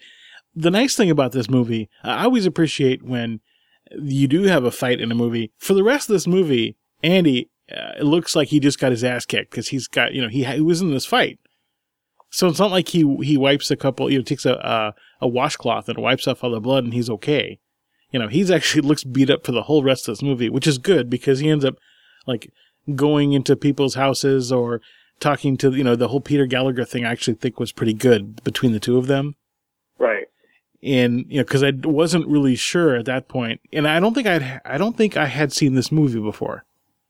the nice thing about this movie, I always appreciate when you do have a fight in a movie. For the rest of this movie, Andy, it looks like he just got his ass kicked because he's got, he was in this fight. So it's not like he wipes a couple, takes a washcloth and wipes off all the blood and he's okay. He's actually looks beat up for the whole rest of this movie, which is good because he ends up like going into people's houses or talking to, the whole Peter Gallagher thing I actually think was pretty good between the two of them. Right. And, because I wasn't really sure at that point. And I don't think I had seen this movie before.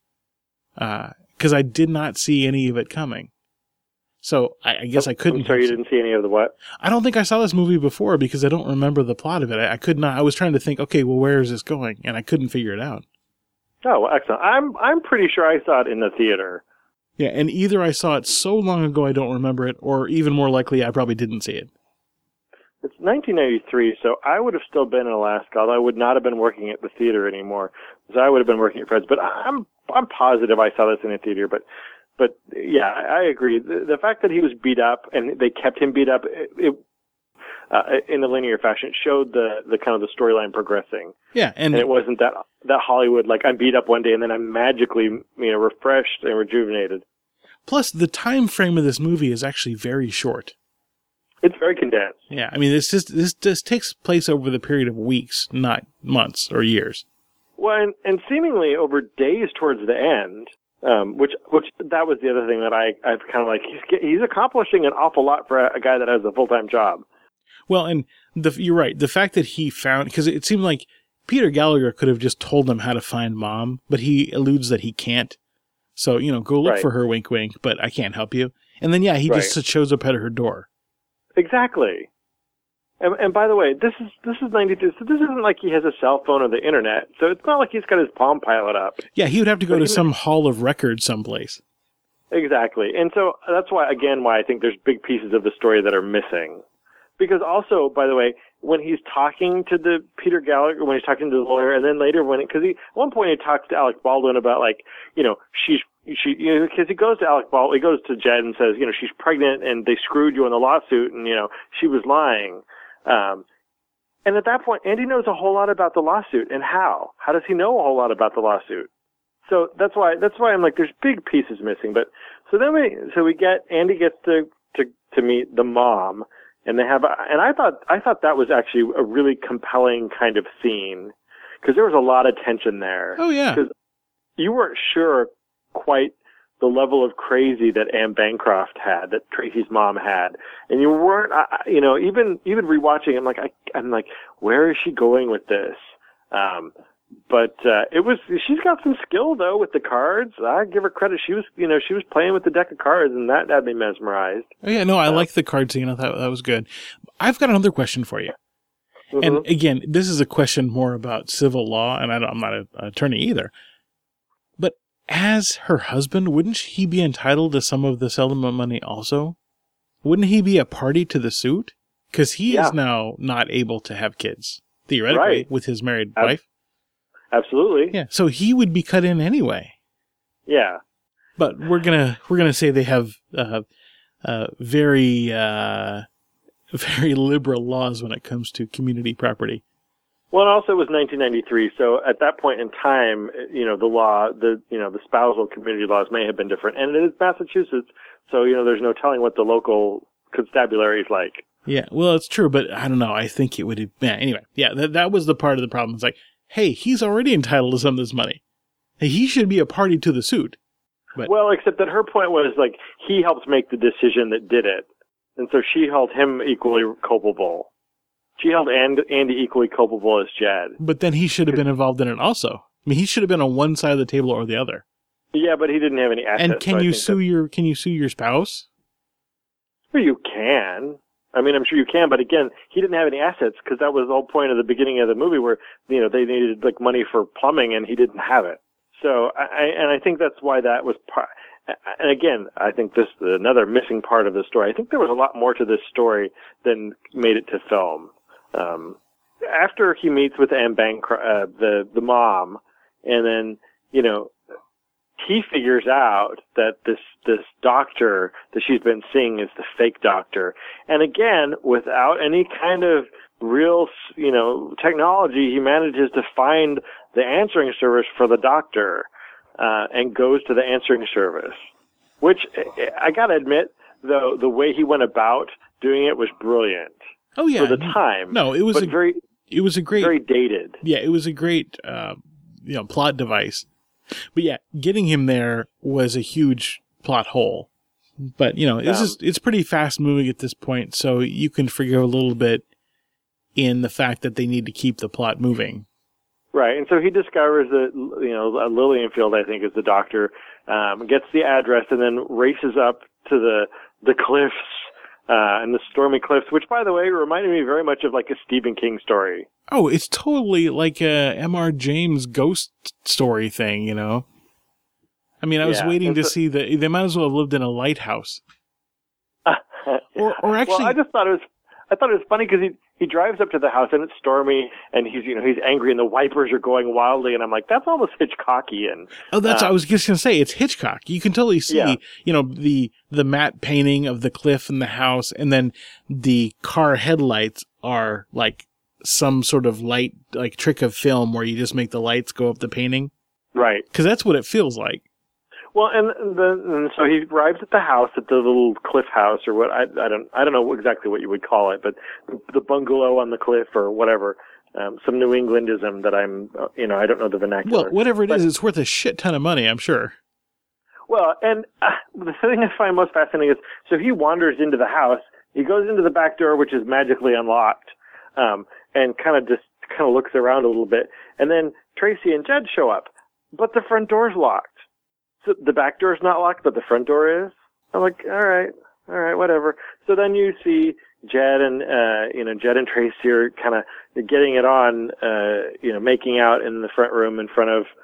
Because I did not see any of it coming. So I guess I couldn't. I'm sorry, you didn't see any of the what? I don't think I saw this movie before because I don't remember the plot of it. I could not. I was trying to think, okay, well, where is this going? And I couldn't figure it out. Oh, well, excellent. I'm pretty sure I saw it in the theater. Yeah, and either I saw it so long ago I don't remember it, or even more likely I probably didn't see it. It's 1993, so I would have still been in Alaska, although I would not have been working at the theater anymore, because I would have been working at Fred's. But I'm positive I saw this in a theater. But yeah, I agree. The fact that he was beat up and they kept him beat up in a linear fashion showed the kind of the storyline progressing. Yeah, and it wasn't that Hollywood like I'm beat up one day and then I'm magically refreshed and rejuvenated. Plus, the time frame of this movie is actually very short. It's very condensed. Yeah, I mean, this just takes place over the period of weeks, not months or years. Well, and seemingly over days towards the end, which that was the other thing that I kind of like. He's accomplishing an awful lot for a guy that has a full-time job. Well, and you're right. The fact that he found, because it seemed like Peter Gallagher could have just told him how to find Mom, but he alludes that he can't. So, go look for her, wink, wink, but I can't help you. And then, he just shows up at her door. Exactly. And by the way, this is 92, so this isn't like he has a cell phone or the internet, so it's not like he's got his Palm Pilot up. Yeah, he would have to go to some hall of records someplace. Exactly. And so that's why I think there's big pieces of the story that are missing. Because also, by the way, when he's talking to the Peter Gallagher, when he's talking to the lawyer, and then later because at one point he talks to Alec Baldwin about because he goes to Alec Baldwin, he goes to Jed and says, she's pregnant and they screwed you in the lawsuit and, she was lying. And at that point, Andy knows a whole lot about the lawsuit and how. How does he know a whole lot about the lawsuit? So that's why I'm like, there's big pieces missing. But Andy gets to meet the mom. And they have, and I thought that was actually a really compelling kind of scene because there was a lot of tension there. Oh yeah, because you weren't sure quite the level of crazy that Anne Bancroft had, that Tracy's mom had, and you weren't, even rewatching. I'm like, where is she going with this? But she's got some skill though with the cards. I give her credit. She was playing with the deck of cards and that had me mesmerized. Oh yeah, no, I like the card scene. I thought that was good. I've got another question for you. Mm-hmm. And again, this is a question more about civil law, and I'm not an attorney either. But as her husband, wouldn't he be entitled to some of the settlement money also? Wouldn't he be a party to the suit? Because he is now not able to have kids, theoretically, with his married wife. Absolutely. Yeah. So he would be cut in anyway. Yeah. But we're gonna say they have very very liberal laws when it comes to community property. Well, and also it was 1993, so at that point in time, the law, the spousal community laws may have been different, and it is Massachusetts, so there's no telling what the local constabulary is like. Yeah. Well, it's true, but I don't know. I think it would have. Anyway. Yeah. That was the part of the problem. It's like, hey, he's already entitled to some of this money. Hey, he should be a party to the suit. But, well, except that her point was, like, he helped make the decision that did it. And so she held him equally culpable. She held Andy equally culpable as Jed. But then he should have been involved in it also. I mean, he should have been on one side of the table or the other. Yeah, but he didn't have any assets. And can you sue your spouse? Well, you can. I mean, I'm sure you can, but again, he didn't have any assets because that was the whole point of the beginning of the movie where, they needed like money for plumbing and he didn't have it. So, I think that's why that was part. And again, I think this is another missing part of the story. I think there was a lot more to this story than made it to film. After he meets with Anne Bancroft, the mom, and then, he figures out that this doctor that she's been seeing is the fake doctor. And again, without any kind of real, technology, he manages to find the answering service for the doctor, and goes to the answering service, which I gotta admit, though, the way he went about doing it was brilliant. Oh yeah. For the time. No, it was a great, very dated. Yeah, it was a great, plot device. But yeah, getting him there was a huge plot hole. But, it's pretty fast moving at this point, so you can forgive a little bit in the fact that they need to keep the plot moving. Right, and so he discovers that, Lilienfield, I think, is the doctor, gets the address, and then races up to the cliffs, and the stormy cliffs, which, by the way, reminded me very much of like a Stephen King story. Oh, it's totally like a M.R. James ghost story thing, I mean, I was waiting to see they might as well have lived in a lighthouse. or actually, well, I thought it was funny because he drives up to the house and it's stormy and he's angry and the wipers are going wildly and I'm like, that's almost Hitchcockian. Oh, I was just gonna say it's Hitchcock. You can totally see, the matte painting of the cliff and the house, and then the car headlights are like some sort of light, like trick of film where you just make the lights go up the painting. Right. Because that's what it feels like. Well, and so he arrives at the house, at the little cliff house, or what I don't know exactly what you would call it, but the bungalow on the cliff or whatever, some New Englandism that I don't know the vernacular. Well, whatever it is, it's worth a shit ton of money, I'm sure. Well, and the thing I find most fascinating is, so he wanders into the house, he goes into the back door, which is magically unlocked, and kind of looks around a little bit, and then Tracy and Jed show up, but the front door's locked. So the back door's not locked, but the front door is. I'm like, all right, whatever. So then you see Jed and Tracy are kind of getting it on, making out in the front room in front of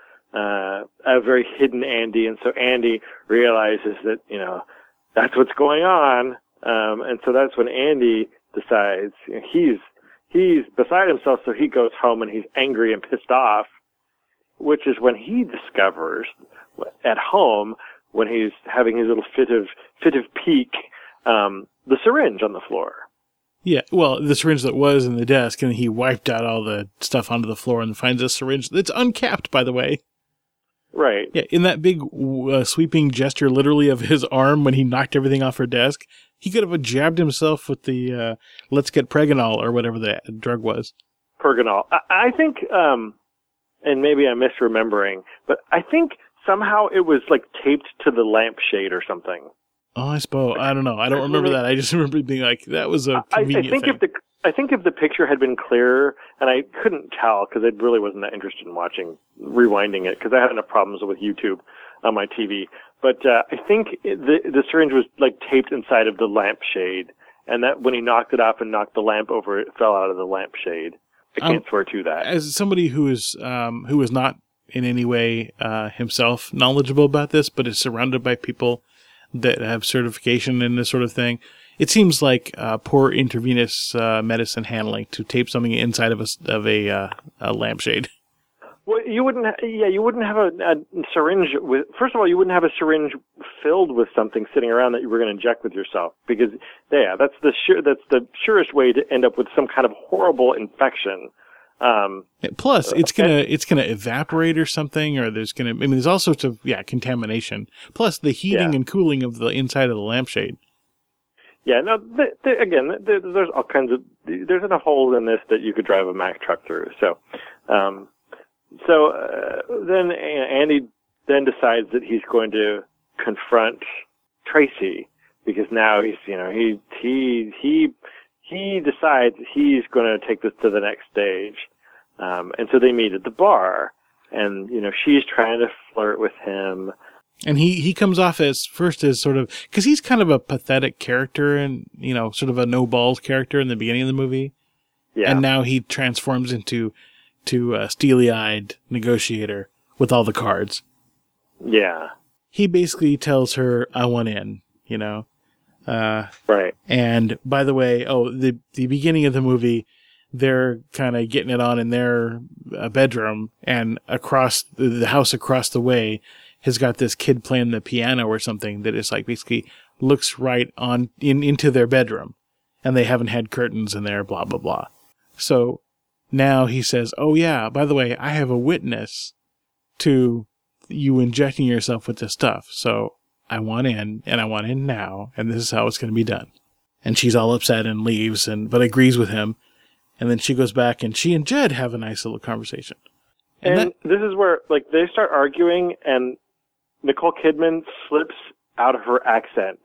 a very hidden Andy, and so Andy realizes that that's what's going on, and so that's when Andy decides he's beside himself, so he goes home and he's angry and pissed off, which is when he discovers at home, when he's having his little fit of pique, the syringe on the floor. Yeah, well, the syringe that was in the desk, and he wiped out all the stuff onto the floor and finds a syringe that's uncapped, by the way. Right. Yeah, in that big sweeping gesture, literally, of his arm when he knocked everything off her desk, he could have jabbed himself with the Let's Get Preganol, or whatever that drug was. Pergonal. I think, and maybe I'm misremembering, but I think somehow it was like taped to the lampshade or something. Oh, I suppose. I don't know. I don't remember that. I just remember being like, that was a convenient thing. I think if the picture had been clearer, and I couldn't tell because I really wasn't that interested in rewinding it because I had enough problems with YouTube on my TV. But I think the syringe was like taped inside of the lampshade, and that when he knocked it off and knocked the lamp over, it fell out of the lampshade. I can't swear to that. As somebody who is not in any way himself knowledgeable about this, but is surrounded by people that have certification in this sort of thing, it seems like poor intravenous medicine handling to tape something inside of a lampshade. Well, you wouldn't have a syringe with. First of all, you wouldn't have a syringe filled with something sitting around that you were going to inject with yourself, because that's the surest way to end up with some kind of horrible infection. Plus, it's gonna evaporate or something, or there's all sorts of contamination. Plus, the heating and cooling of the inside of the lampshade. Yeah, no. Again, there's all kinds of there's enough holes in this that you could drive a Mack truck through. So, then Andy then decides that he's going to confront Tracy, because now he decides he's going to take this to the next stage. And so they meet at the bar, and she's trying to flirt with him. And he comes off as sort of, because he's kind of a pathetic character and, sort of a no-balls character in the beginning of the movie. Yeah. And now he transforms into a steely-eyed negotiator with all the cards. Yeah. He basically tells her, I want in, Right. And by the way, the beginning of the movie, they're kind of getting it on in their bedroom, and across the house across the way has got this kid playing the piano or something that is like basically looks right on into their bedroom, and they haven't had curtains in there, blah, blah, blah. So now he says, oh yeah, by the way, I have a witness to you injecting yourself with this stuff. So I want in, and I want in now, and this is how it's going to be done. And she's all upset and leaves, but agrees with him. And then she goes back, and she and Jed have a nice little conversation. And this is where, like, they start arguing, and Nicole Kidman slips out of her accent.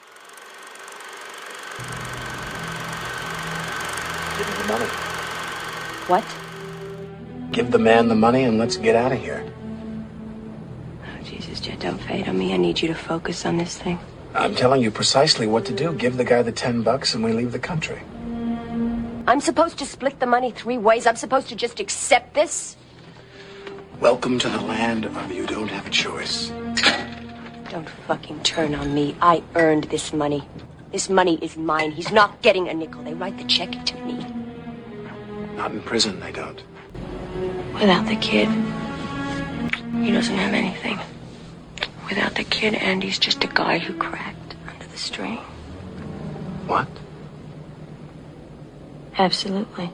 Give me the money. What? Give the man the money and let's get out of here. Oh, Jesus, Jed, don't fade on me. I need you to focus on this thing. I'm telling you precisely what to do. Give the guy the $10 and we leave the country. I'm supposed to split the money 3 ways. I'm supposed to just accept this. Welcome to the land of you don't have a choice. Don't fucking turn on me. I earned this money. This money is mine. He's not getting a nickel. They write the check to me. Not in prison, they don't. Without the kid, he doesn't have anything. Without the kid, Andy's just a guy who cracked under the strain. What? Absolutely.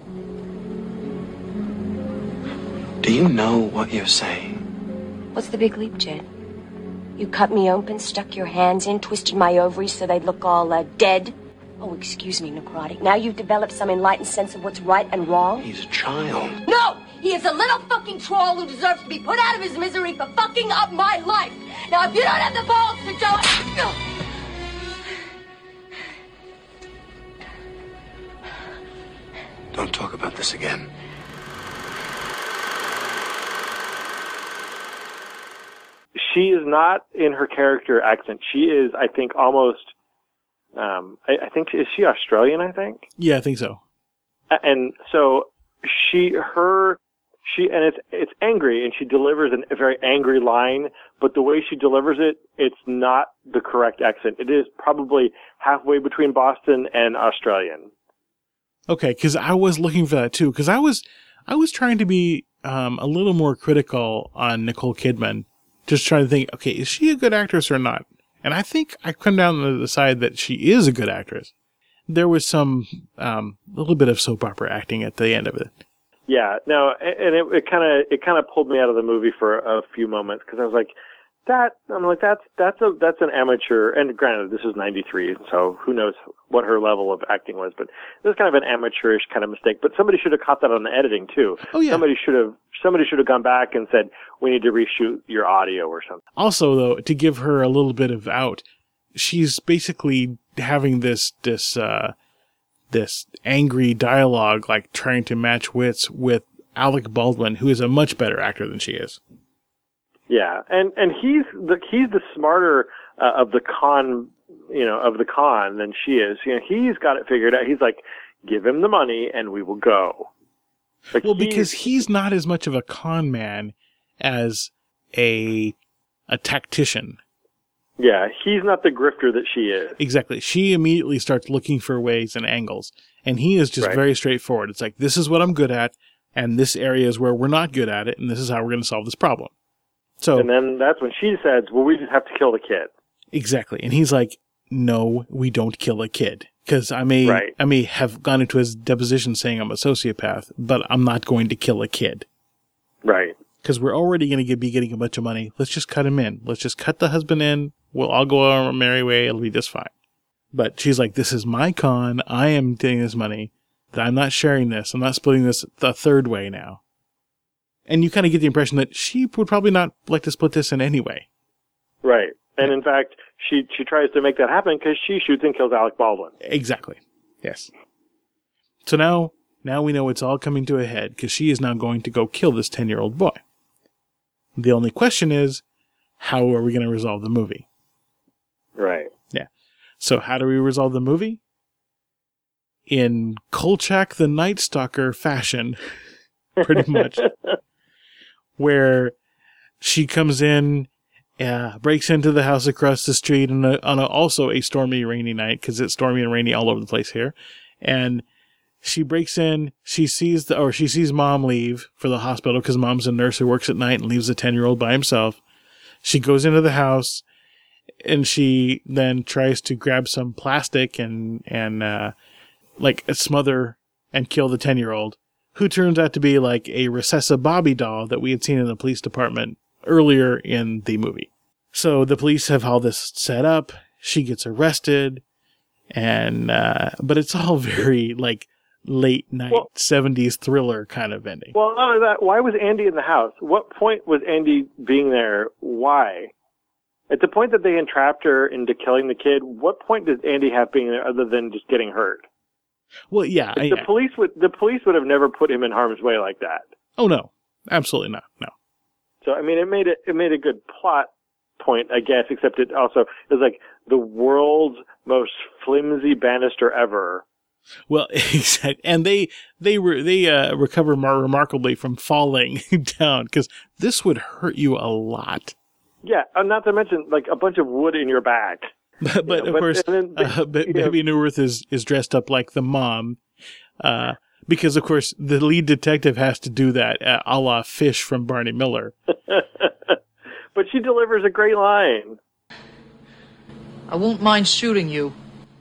Do you know what you're saying? What's the big leap, Jed? You cut me open, stuck your hands in, twisted my ovaries so they'd look all dead? Oh, excuse me, necrotic. Now you've developed some enlightened sense of what's right and wrong? He's a child. No! He is a little fucking troll who deserves to be put out of his misery for fucking up my life! Now, if you don't have the balls to do it... Don't talk about this again. She is not in her character accent. She is, I think, almost... I think, is she Australian, I think? Yeah, I think so. And so and it's angry, and she delivers a very angry line, but the way she delivers it, it's not the correct accent. It is probably halfway between Boston and Australian. Okay, because I was looking for that too, because I was trying to be a little more critical on Nicole Kidman, just trying to think, okay, is she a good actress or not? And I think I come down to the side that she is a good actress. There was some little bit of soap opera acting at the end of it. Yeah, no, and it kind of pulled me out of the movie for a few moments, because I was like, that's an amateur. And granted, this is '93, so who knows what her level of acting was, but this is kind of an amateurish kind of mistake. But somebody should have caught that on the editing too. Oh yeah. Somebody should have gone back and said, we need to reshoot your audio or something. Also, though, to give her a little bit of out, she's basically having this angry dialogue, like trying to match wits with Alec Baldwin, who is a much better actor than she is. Yeah, and he's the smarter of the con than she is. You know, he's got it figured out. He's like, give him the money and we will go. Like, well, because he's not as much of a con man as a tactician. Yeah, he's not the grifter that she is. Exactly. She immediately starts looking for ways and angles, and he is just very straightforward. It's like, this is what I'm good at, and this area is where we're not good at it, and this is how we're going to solve this problem. So, and then that's when she says, well, we just have to kill the kid. Exactly. And he's like, no, we don't kill a kid. Because I may have gone into his deposition saying I'm a sociopath, but I'm not going to kill a kid. Right. Because we're already going to be getting a bunch of money. Let's just cut him in. Let's just cut the husband in. We'll all go our merry way. It'll be just fine. But she's like, this is my con. I am getting this money. I'm not sharing this. I'm not splitting this the third way now. And you kind of get the impression that she would probably not like to split this in any way. Right. And in fact, she tries to make that happen because she shoots and kills Alec Baldwin. Exactly. Yes. So now we know it's all coming to a head because she is now going to go kill this 10-year-old boy. The only question is, how are we going to resolve the movie? Right. Yeah. So how do we resolve the movie? In Kolchak the Night Stalker fashion, pretty much. Where she comes in, breaks into the house across the street on also a stormy, rainy night, because it's stormy and rainy all over the place here. And she breaks in, she sees mom leave for the hospital, because mom's a nurse who works at night and leaves the 10-year-old by himself. she goes into the house and she then tries to grab some plastic and like smother and kill the 10-year-old, who turns out to be like a recessive Bobby doll that we had seen in the police department earlier in the movie. So the police have all this set up. She gets arrested, and but it's all very like late night 70s thriller kind of ending. Well, not only that, why was Andy in the house? What point was Andy being there? Why? At the point that they entrapped her into killing the kid, what point does Andy have being there other than just getting hurt? Well, yeah, The police would have never put him in harm's way like that. Oh no, absolutely not. No. So I mean, it made a good plot point, I guess, except it also is like the world's most flimsy banister ever. Well, exactly, and they recover more remarkably from falling down, because this would hurt you a lot. Yeah, not to mention like a bunch of wood in your back. But of course, Baby Newirth is dressed up like the mom, because of course the lead detective has to do that, a la Fish from Barney Miller. But she delivers a great line. I won't mind shooting you.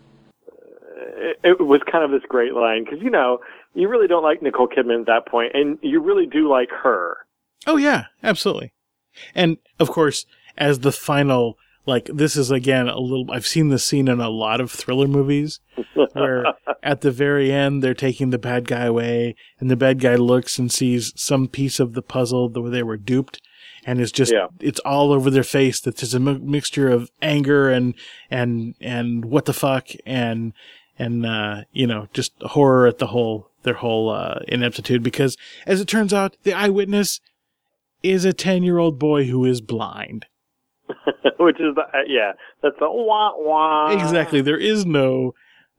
It was kind of this great line, because, you really don't like Nicole Kidman at that point, and you really do like her. Oh, yeah, absolutely. And, of course, as the final, like, this is, again, I've seen this scene in a lot of thriller movies, where at the very end, they're taking the bad guy away, and the bad guy looks and sees some piece of the puzzle where they were duped, and it's just, it's all over their face. That there's a mixture of anger and what the fuck, and just horror at their whole ineptitude, because as it turns out, the eyewitness is a 10-year-old boy who is blind. Which is that's the wah wah. Exactly. There is no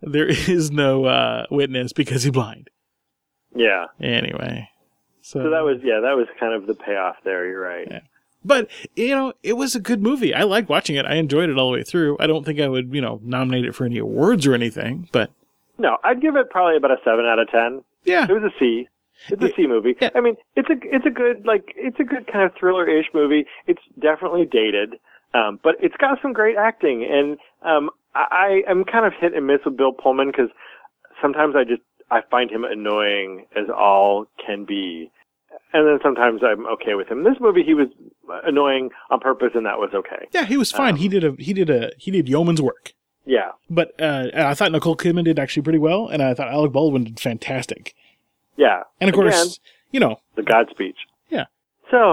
witness because he's blind. Yeah. Anyway. So that was kind of the payoff there, you're right. Yeah. But, it was a good movie. I liked watching it. I enjoyed it all the way through. I don't think I would, nominate it for any awards or anything, but... No, I'd give it probably about a 7 out of 10. Yeah. It was a C. It's a C movie. Yeah. I mean, it's a good kind of thriller-ish movie. It's definitely dated, but it's got some great acting, and I'm kind of hit and miss with Bill Pullman, because sometimes I find him annoying as all can be. And then sometimes I'm okay with him. This movie, he was annoying on purpose, and that was okay. Yeah, he was fine. He did yeoman's work. Yeah. But I thought Nicole Kidman did actually pretty well, and I thought Alec Baldwin did fantastic. Yeah. And of course, the God speech. Yeah. So,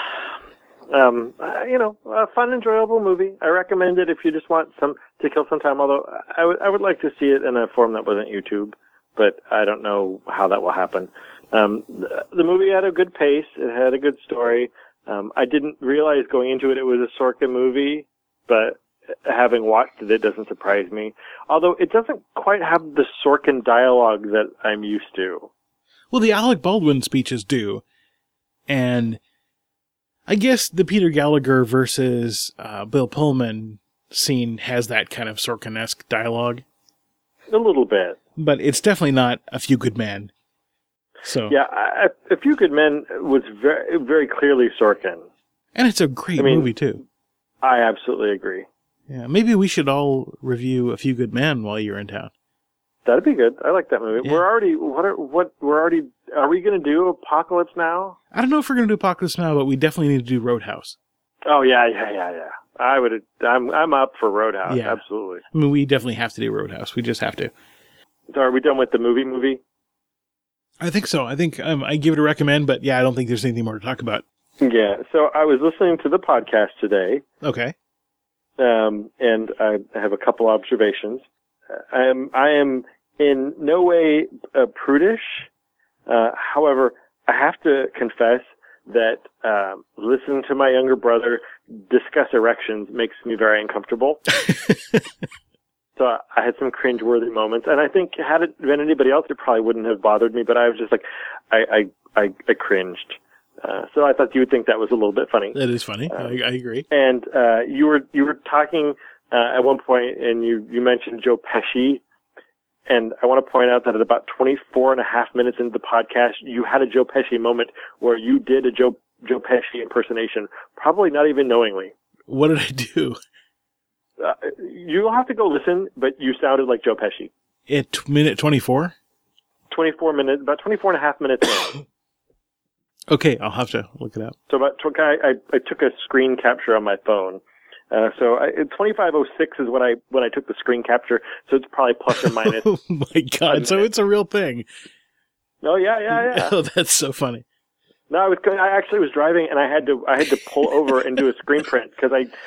a fun, enjoyable movie. I recommend it if you just want to kill some time. Although I would like to see it in a form that wasn't YouTube, but I don't know how that will happen. The movie had a good pace. It had a good story. I didn't realize going into it was a Sorkin movie, but having watched it doesn't surprise me. Although it doesn't quite have the Sorkin dialogue that I'm used to. Well, the Alec Baldwin speeches do. And I guess the Peter Gallagher versus Bill Pullman scene has that kind of Sorkin-esque dialogue. A little bit. But it's definitely not A Few Good Men. So yeah, A Few Good Men was very, very clearly Sorkin. And it's a great movie, too. I absolutely agree. Yeah, maybe we should all review A Few Good Men while you're in town. That'd be good. I like that movie. Yeah. Are we going to do Apocalypse Now? I don't know if we're going to do Apocalypse Now, but we definitely need to do Roadhouse. Oh, yeah. I'm up for Roadhouse. Yeah. Absolutely. I mean, we definitely have to do Roadhouse. We just have to. So are we done with the movie? I think so. I think I give it a recommend, but yeah, I don't think there's anything more to talk about. Yeah. So I was listening to the podcast today. Okay. And I have a couple observations. I am in no way prudish. However, I have to confess that listening to my younger brother discuss erections makes me very uncomfortable. So I had some cringeworthy moments, and I think had it been anybody else, it probably wouldn't have bothered me. But I was just like, I cringed. So I thought you would think that was a little bit funny. That is funny. I agree. And you were talking at one point, and you mentioned Joe Pesci. And I want to point out that at about 24 and a half minutes into the podcast, you had a Joe Pesci moment where you did a Joe Pesci impersonation, probably not even knowingly. What did I do? You'll have to go listen, but you sounded like Joe Pesci. At minute 24? 24 minutes, about 24 and a half minutes in. Okay, I'll have to look it up. So I took a screen capture on my phone. 2506 is when I took the screen capture, so it's probably plus or minus. Oh my God, so it's a real thing. Oh, yeah. Oh, that's so funny. No, I actually was driving, and I had to pull over and do a screen print because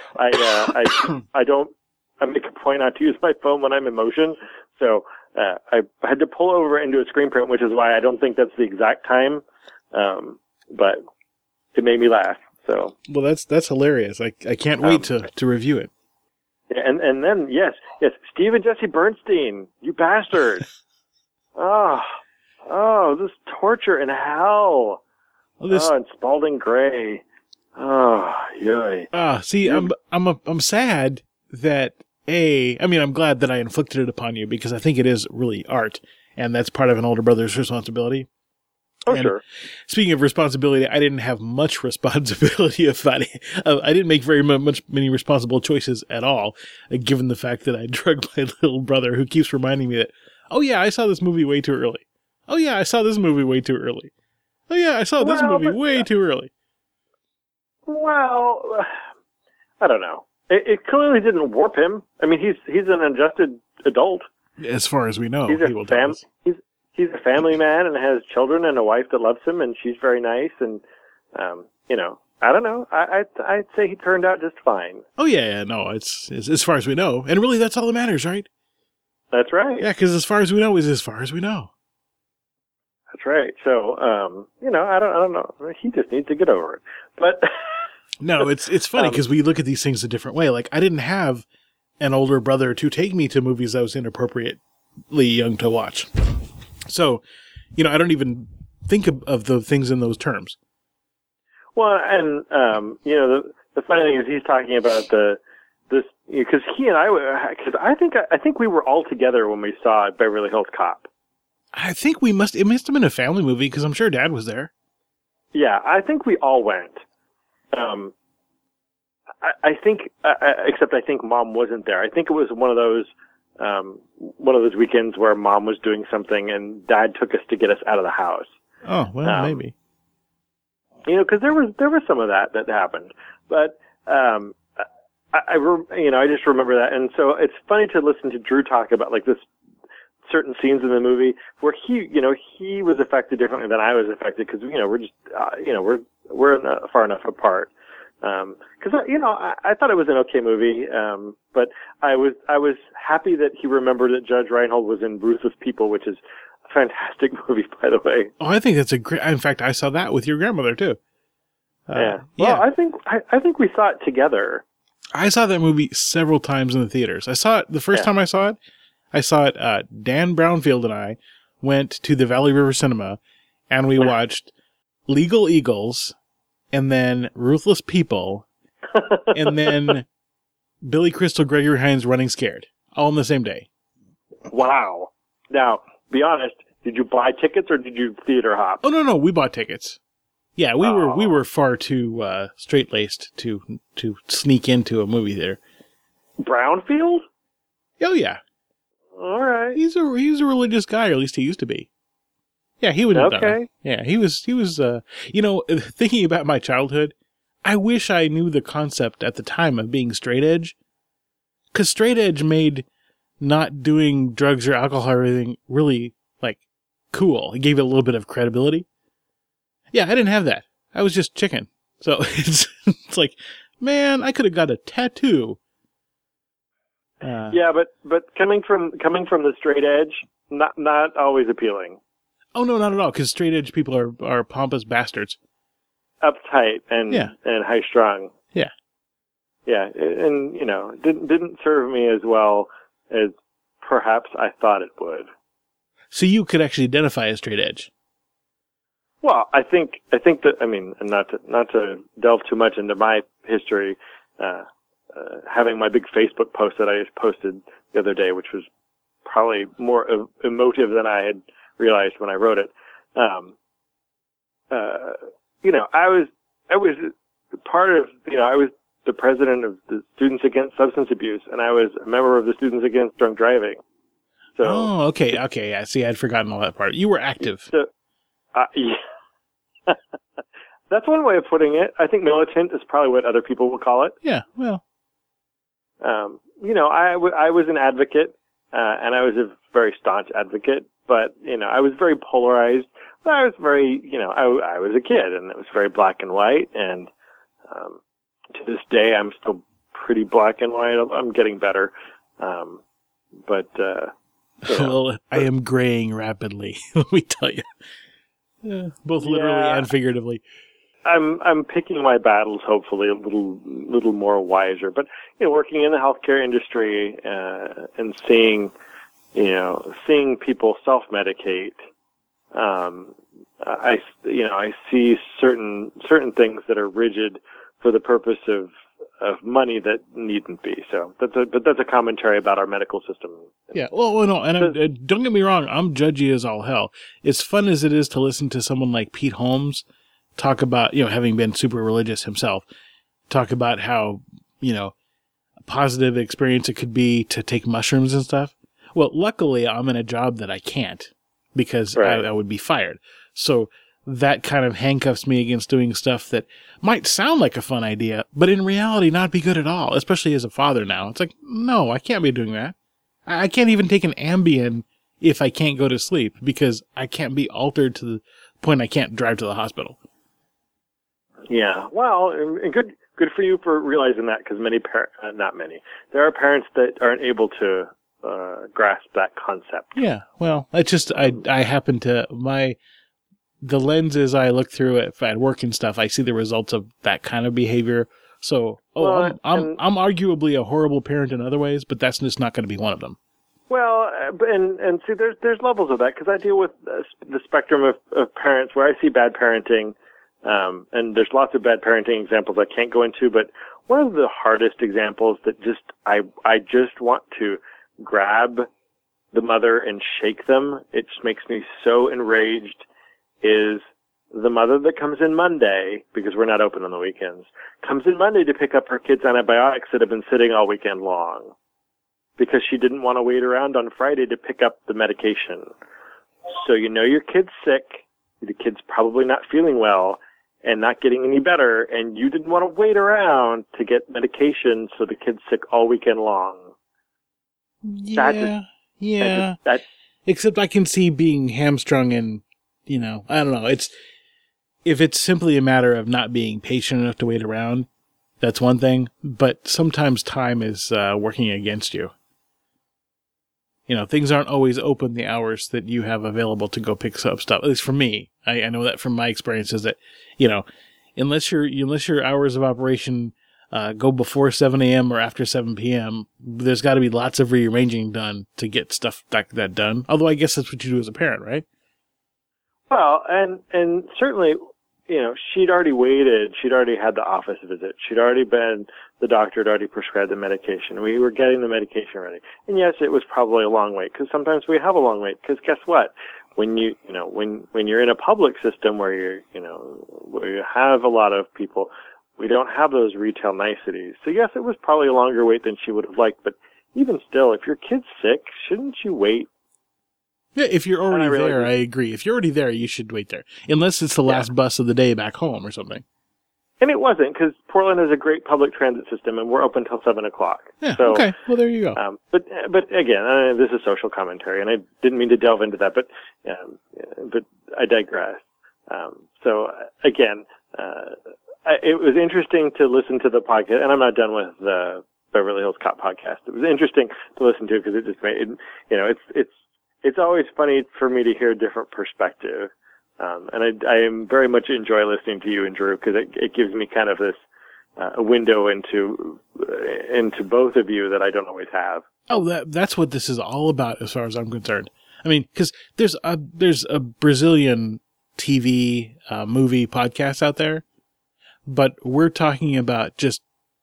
I make a point not to use my phone when I'm in motion. So I had to pull over and do a screen print, which is why I don't think that's the exact time. But it made me laugh. So well, that's hilarious. I can't wait to review it. Yeah, and then yes, Steve and Jesse Bernstein, you bastard! Oh, this torture in hell. And Spalding Gray. Oh, yay. See, I'm sad that I'm glad that I inflicted it upon you because I think it is really art, and that's part of an older brother's responsibility. Oh, and sure. Speaking of responsibility, I didn't have much responsibility about it. I didn't make many responsible choices at all, given the fact that I drugged my little brother, who keeps reminding me that, oh yeah, I saw this movie way too early. Oh yeah, I saw this movie way too early. Oh yeah, I saw this movie way too early. Well, I don't know. It clearly didn't warp him. I mean, he's an adjusted adult. As far as we know, he's a family man and has children and a wife that loves him, and she's very nice. And I don't know. I'd say he turned out just fine. Oh yeah, no, it's as far as we know, and really that's all that matters, right? That's right. Yeah, because as far as we know is as far as we know. That's right. So, I don't know. He just needs to get over it. But no, it's funny because we look at these things a different way. Like I didn't have an older brother to take me to movies I was inappropriately young to watch. So, I don't even think of the things in those terms. Well, and the funny thing is he's talking about this because he and I think we were all together when we saw Beverly Hills Cop. I think it must have been a family movie because I'm sure Dad was there. Yeah, I think we all went. I think, except I think Mom wasn't there. I think it was one of those weekends where Mom was doing something and Dad took us to get us out of the house. Oh, well, maybe. Because there was some of that happened, but I just remember that, and so it's funny to listen to Drew talk about like this certain scenes in the movie where he was affected differently than I was affected because we're just we're not far enough apart. Because I thought it was an okay movie, but I was happy that he remembered that Judge Reinhold was in Ruthless People, which is a fantastic movie, by the way. Oh, I think that's a great. In fact, I saw that with your grandmother too. Yeah. Well, I think we saw it together. I saw that movie several times in the theaters. I saw it the first time I saw it. Dan Brownfield and I went to the Valley River Cinema, and we watched Legal Eagles, and then Ruthless People, and then Billy Crystal, Gregory Hines, Running Scared, all on the same day. Wow. Now, be honest, did you buy tickets or did you theater hop? Oh, no, we bought tickets. Yeah, we were far too straight-laced to sneak into a movie theater. Brownfield? Oh, yeah. All right. He's a religious guy, or at least he used to be. Yeah, he would have done it. Yeah, he was, thinking about my childhood, I wish I knew the concept at the time of being straight edge. Because straight edge made not doing drugs or alcohol or anything really, cool. It gave it a little bit of credibility. Yeah, I didn't have that. I was just chicken. So it's like, man, I could have got a tattoo. Yeah, but coming from the straight edge, not always appealing. Oh no, not at all. Because straight edge people are pompous bastards, uptight and high strung. Yeah, yeah, and didn't serve me as well as perhaps I thought it would. So you could actually identify as straight edge. Well, I think that not to delve too much into my history. Having my big Facebook post that I just posted the other day, which was probably more emotive than I had realized when I wrote it. I was part of, I was the president of the Students Against Substance Abuse, and I was a member of the Students Against Drunk Driving. So, oh, okay. Yeah, see, I'd forgotten all that part. You were active. So, yeah. That's one way of putting it. I think militant is probably what other people would call it. Yeah, well. I was an advocate, and I was a very staunch advocate, but, I was very polarized. But I was very, I was a kid, and it was very black and white, and to this day, I'm still pretty black and white. I'm getting better. Well, I am graying rapidly, let me tell you. Both literally and figuratively. I'm picking my battles, hopefully, a little more wiser. But, working in the healthcare industry, and seeing people self-medicate, I see certain things that are rigid for the purpose of money that needn't be. So that's a commentary about our medical system. Yeah. Well, no, and don't get me wrong. I'm judgy as all hell. As fun as it is to listen to someone like Pete Holmes talk about, having been super religious himself, talk about how, a positive experience it could be to take mushrooms and stuff. Well, luckily I'm in a job that I can't because I would be fired. So that kind of handcuffs me against doing stuff that might sound like a fun idea, but in reality not be good at all, especially as a father now. It's like, no, I can't be doing that. I can't even take an Ambien if I can't go to sleep because I can't be altered to the point I can't drive to the hospital. Yeah, well, and good for you for realizing that, because not many. There are parents that aren't able to grasp that concept. Yeah, well, it's just I happen to the lenses I look through at work and stuff. I see the results of that kind of behavior. So, I'm arguably a horrible parent in other ways, but that's just not going to be one of them. Well, and see, there's levels of that, because I deal with the spectrum of parents where I see bad parenting. And there's lots of bad parenting examples I can't go into, but one of the hardest examples that I just want to grab the mother and shake them, it just makes me so enraged, is the mother that comes in Monday, because we're not open on the weekends, comes in Monday to pick up her kids' antibiotics that have been sitting all weekend long because she didn't want to wait around on Friday to pick up the medication. So your kid's sick, the kid's probably not feeling well, and not getting any better, and you didn't want to wait around to get medication, so the kid's sick all weekend long. Yeah. Except I can see being hamstrung and, I don't know. If it's simply a matter of not being patient enough to wait around, that's one thing, but sometimes time is working against you. Things aren't always open the hours that you have available to go pick up stuff. At least for me, I know that from my experiences that, unless your hours of operation go before 7 a.m. or after 7 p.m., there's got to be lots of rearranging done to get stuff like that done. Although I guess that's what you do as a parent, right? Well, and certainly, she'd already waited. She'd already had the office visit. The doctor had already prescribed the medication. We were getting the medication ready. And yes, it was probably a long wait, because sometimes we have a long wait, because guess what? When when you're in a public system where where you have a lot of people, we don't have those retail niceties. So yes, it was probably a longer wait than she would have liked, but even still, if your kid's sick, shouldn't you wait? Yeah, if you're already there, I agree. If you're already there, you should wait there. Unless it's the last bus of the day back home or something. And it wasn't, because Portland has a great public transit system, and we're open till 7 o'clock. Yeah, so, okay. Well, there you go. But again, this is social commentary, and I didn't mean to delve into that, but I digress. So again, it was interesting to listen to the podcast, and I'm not done with the Beverly Hills Cop podcast. It was interesting to listen to because it just made it's always funny for me to hear a different perspective. And I am very much enjoy listening to you and Drew, because it gives me kind of this a window into both of you that I don't always have. Oh, that's what this is all about, as far as I'm concerned. I mean, because there's a Brazilian TV movie podcast out there, but we're talking about just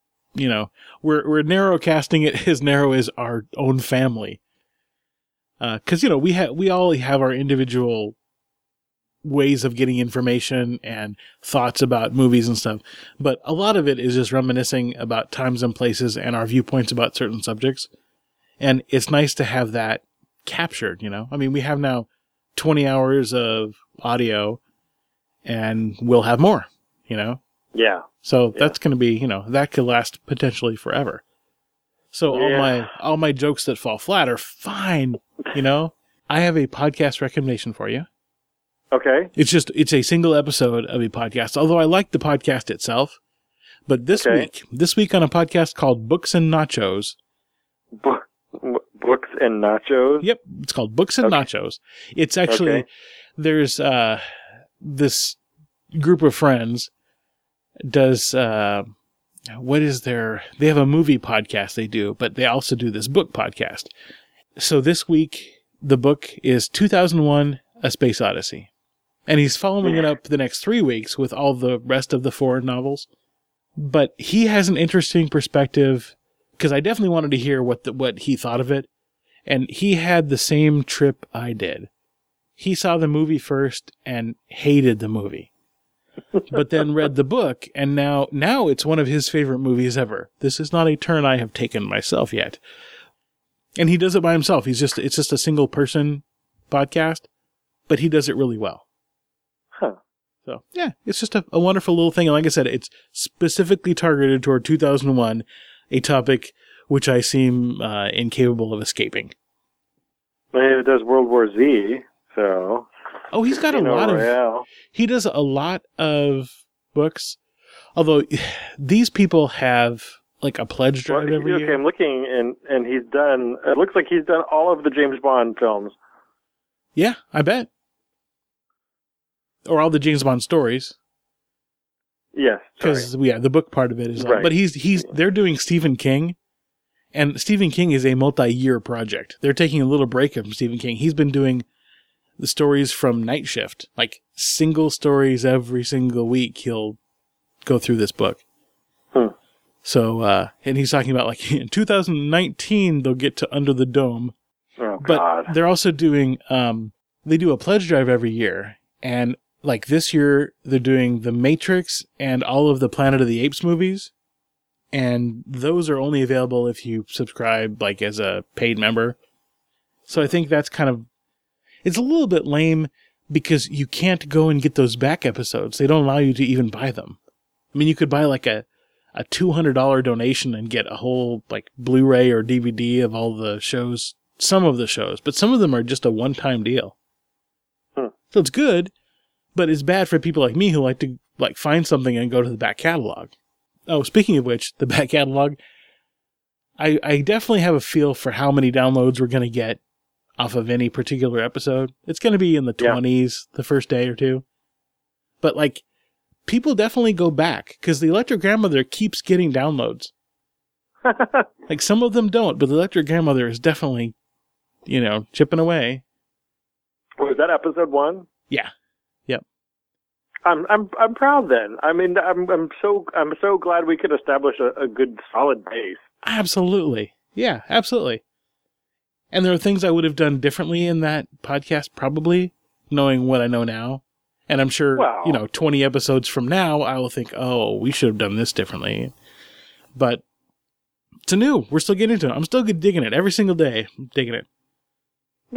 we're narrow casting it as narrow as our own family, because we all have our individual ways of getting information and thoughts about movies and stuff. But a lot of it is just reminiscing about times and places and our viewpoints about certain subjects. And it's nice to have that captured, you know? I mean, we have now 20 hours of audio and we'll have more, you know? Yeah. So that's going to be, you know, that could last potentially forever. So all my jokes that fall flat are fine, you know? I have a podcast recommendation for you. Okay. It's a single episode of a podcast, although I like the podcast itself. But this week on a podcast called Books and Nachos. Books and Nachos? Yep. It's called Books and Nachos. It's actually, there's this group of friends does, they have a movie podcast they do, but they also do this book podcast. So this week, the book is 2001, A Space Odyssey. And he's following it up the next 3 weeks with all the rest of the 4 novels. But he has an interesting perspective, because I definitely wanted to hear what he thought of it. And he had the same trip I did. He saw the movie first and hated the movie. But then read the book, and now it's one of his favorite movies ever. This is not a turn I have taken myself yet. And he does it by himself. It's just a single person podcast, but he does it really well. Huh. So, yeah, it's just a wonderful little thing. And like I said, it's specifically targeted toward 2001, a topic which I seem incapable of escaping. Well, it does World War Z, so... Oh, he's got a lot of... He does a lot of books, although these people have like a pledge drive every year. Okay, I'm looking, and he's done... It looks like he's done all of the James Bond films. Yeah, I bet. Or all the James Bond stories. Yes, because the book part of it is, right. But they're doing Stephen King, and Stephen King is a multi-year project. They're taking a little break from Stephen King. He's been doing the stories from Night Shift, like single stories every single week. He'll go through this book. So, and he's talking about like in 2019 they'll get to Under the Dome. Oh, but God. They're also doing they do a pledge drive every year, and like this year, they're doing The Matrix and all of the Planet of the Apes movies. And those are only available if you subscribe, like, as a paid member. So I think that's it's a little bit lame because you can't go and get those back episodes. They don't allow you to even buy them. I mean, you could buy, like, a $200 donation and get a whole, like, Blu-ray or DVD of all the shows, some of the shows. But some of them are just a one-time deal. So it's good. But it's bad for people like me who like to like find something and go to the back catalog. Oh, speaking of which, the back catalog, I definitely have a feel for how many downloads we're going to get off of any particular episode. It's going to be in the 20s the first day or two. But like, people definitely go back because the Electric Grandmother keeps getting downloads. Like some of them don't, but the Electric Grandmother is definitely, chipping away. Was that episode 1? Yeah. I'm proud then. I mean, I'm so glad we could establish a good solid base. Absolutely. Yeah, absolutely. And there are things I would have done differently in that podcast, probably, knowing what I know now. And I'm sure, 20 episodes from now, I will think, oh, we should have done this differently. But it's new. We're still getting into it. I'm still digging it every single day. I'm digging it. No,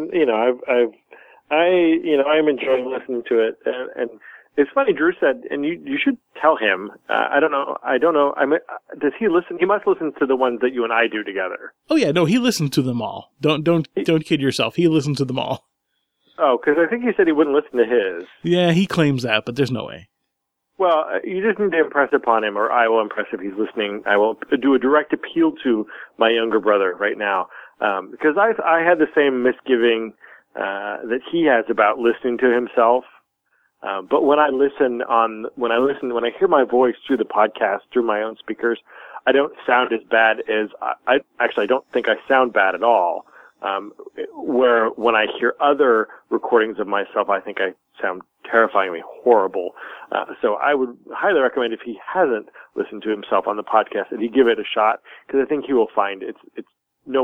I'm enjoying listening to it, and it's funny. Drew said, and you should tell him. I don't know. I mean, does he listen? He must listen to the ones that you and I do together. Oh yeah, no, he listened to them all. Don't kid yourself. He listened to them all. Oh, because I think he said he wouldn't listen to his. Yeah, he claims that, but there's no way. Well, you just need to impress upon him, or I will impress if he's listening. I will do a direct appeal to my younger brother right now, because I had the same misgiving that he has about listening to himself. But when I hear my voice through the podcast, through my own speakers, I don't sound as bad as I don't think I sound bad at all. Where when I hear other recordings of myself, I think I sound terrifyingly horrible. So I would highly recommend if he hasn't listened to himself on the podcast that he give it a shot, because I think he will find it's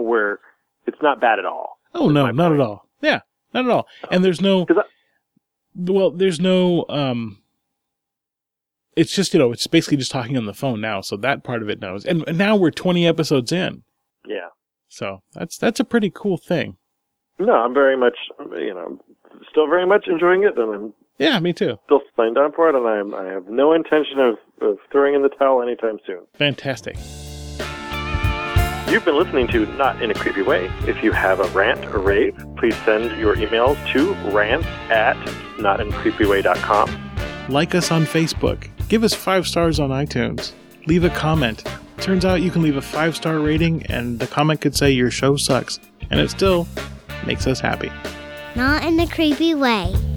not bad at all. Oh no, not at all. Yeah, not at all. And there's no Well, there's no, it's just, it's basically just talking on the phone now. So that part of it knows. And now we're 20 episodes in. Yeah. So that's a pretty cool thing. No, I'm very much, still very much enjoying it, and Yeah, me too. Still signed on for it, and I have no intention of throwing in the towel anytime soon. Fantastic. You've been listening to Not in a Creepy Way. If you have a rant or rave, please send your emails to rants@notinacreepyway.com. Like us on Facebook. Give us 5 stars on iTunes. Leave a comment. Turns out you can leave a 5-star rating, and the comment could say your show sucks. And it still makes us happy. Not in a creepy way.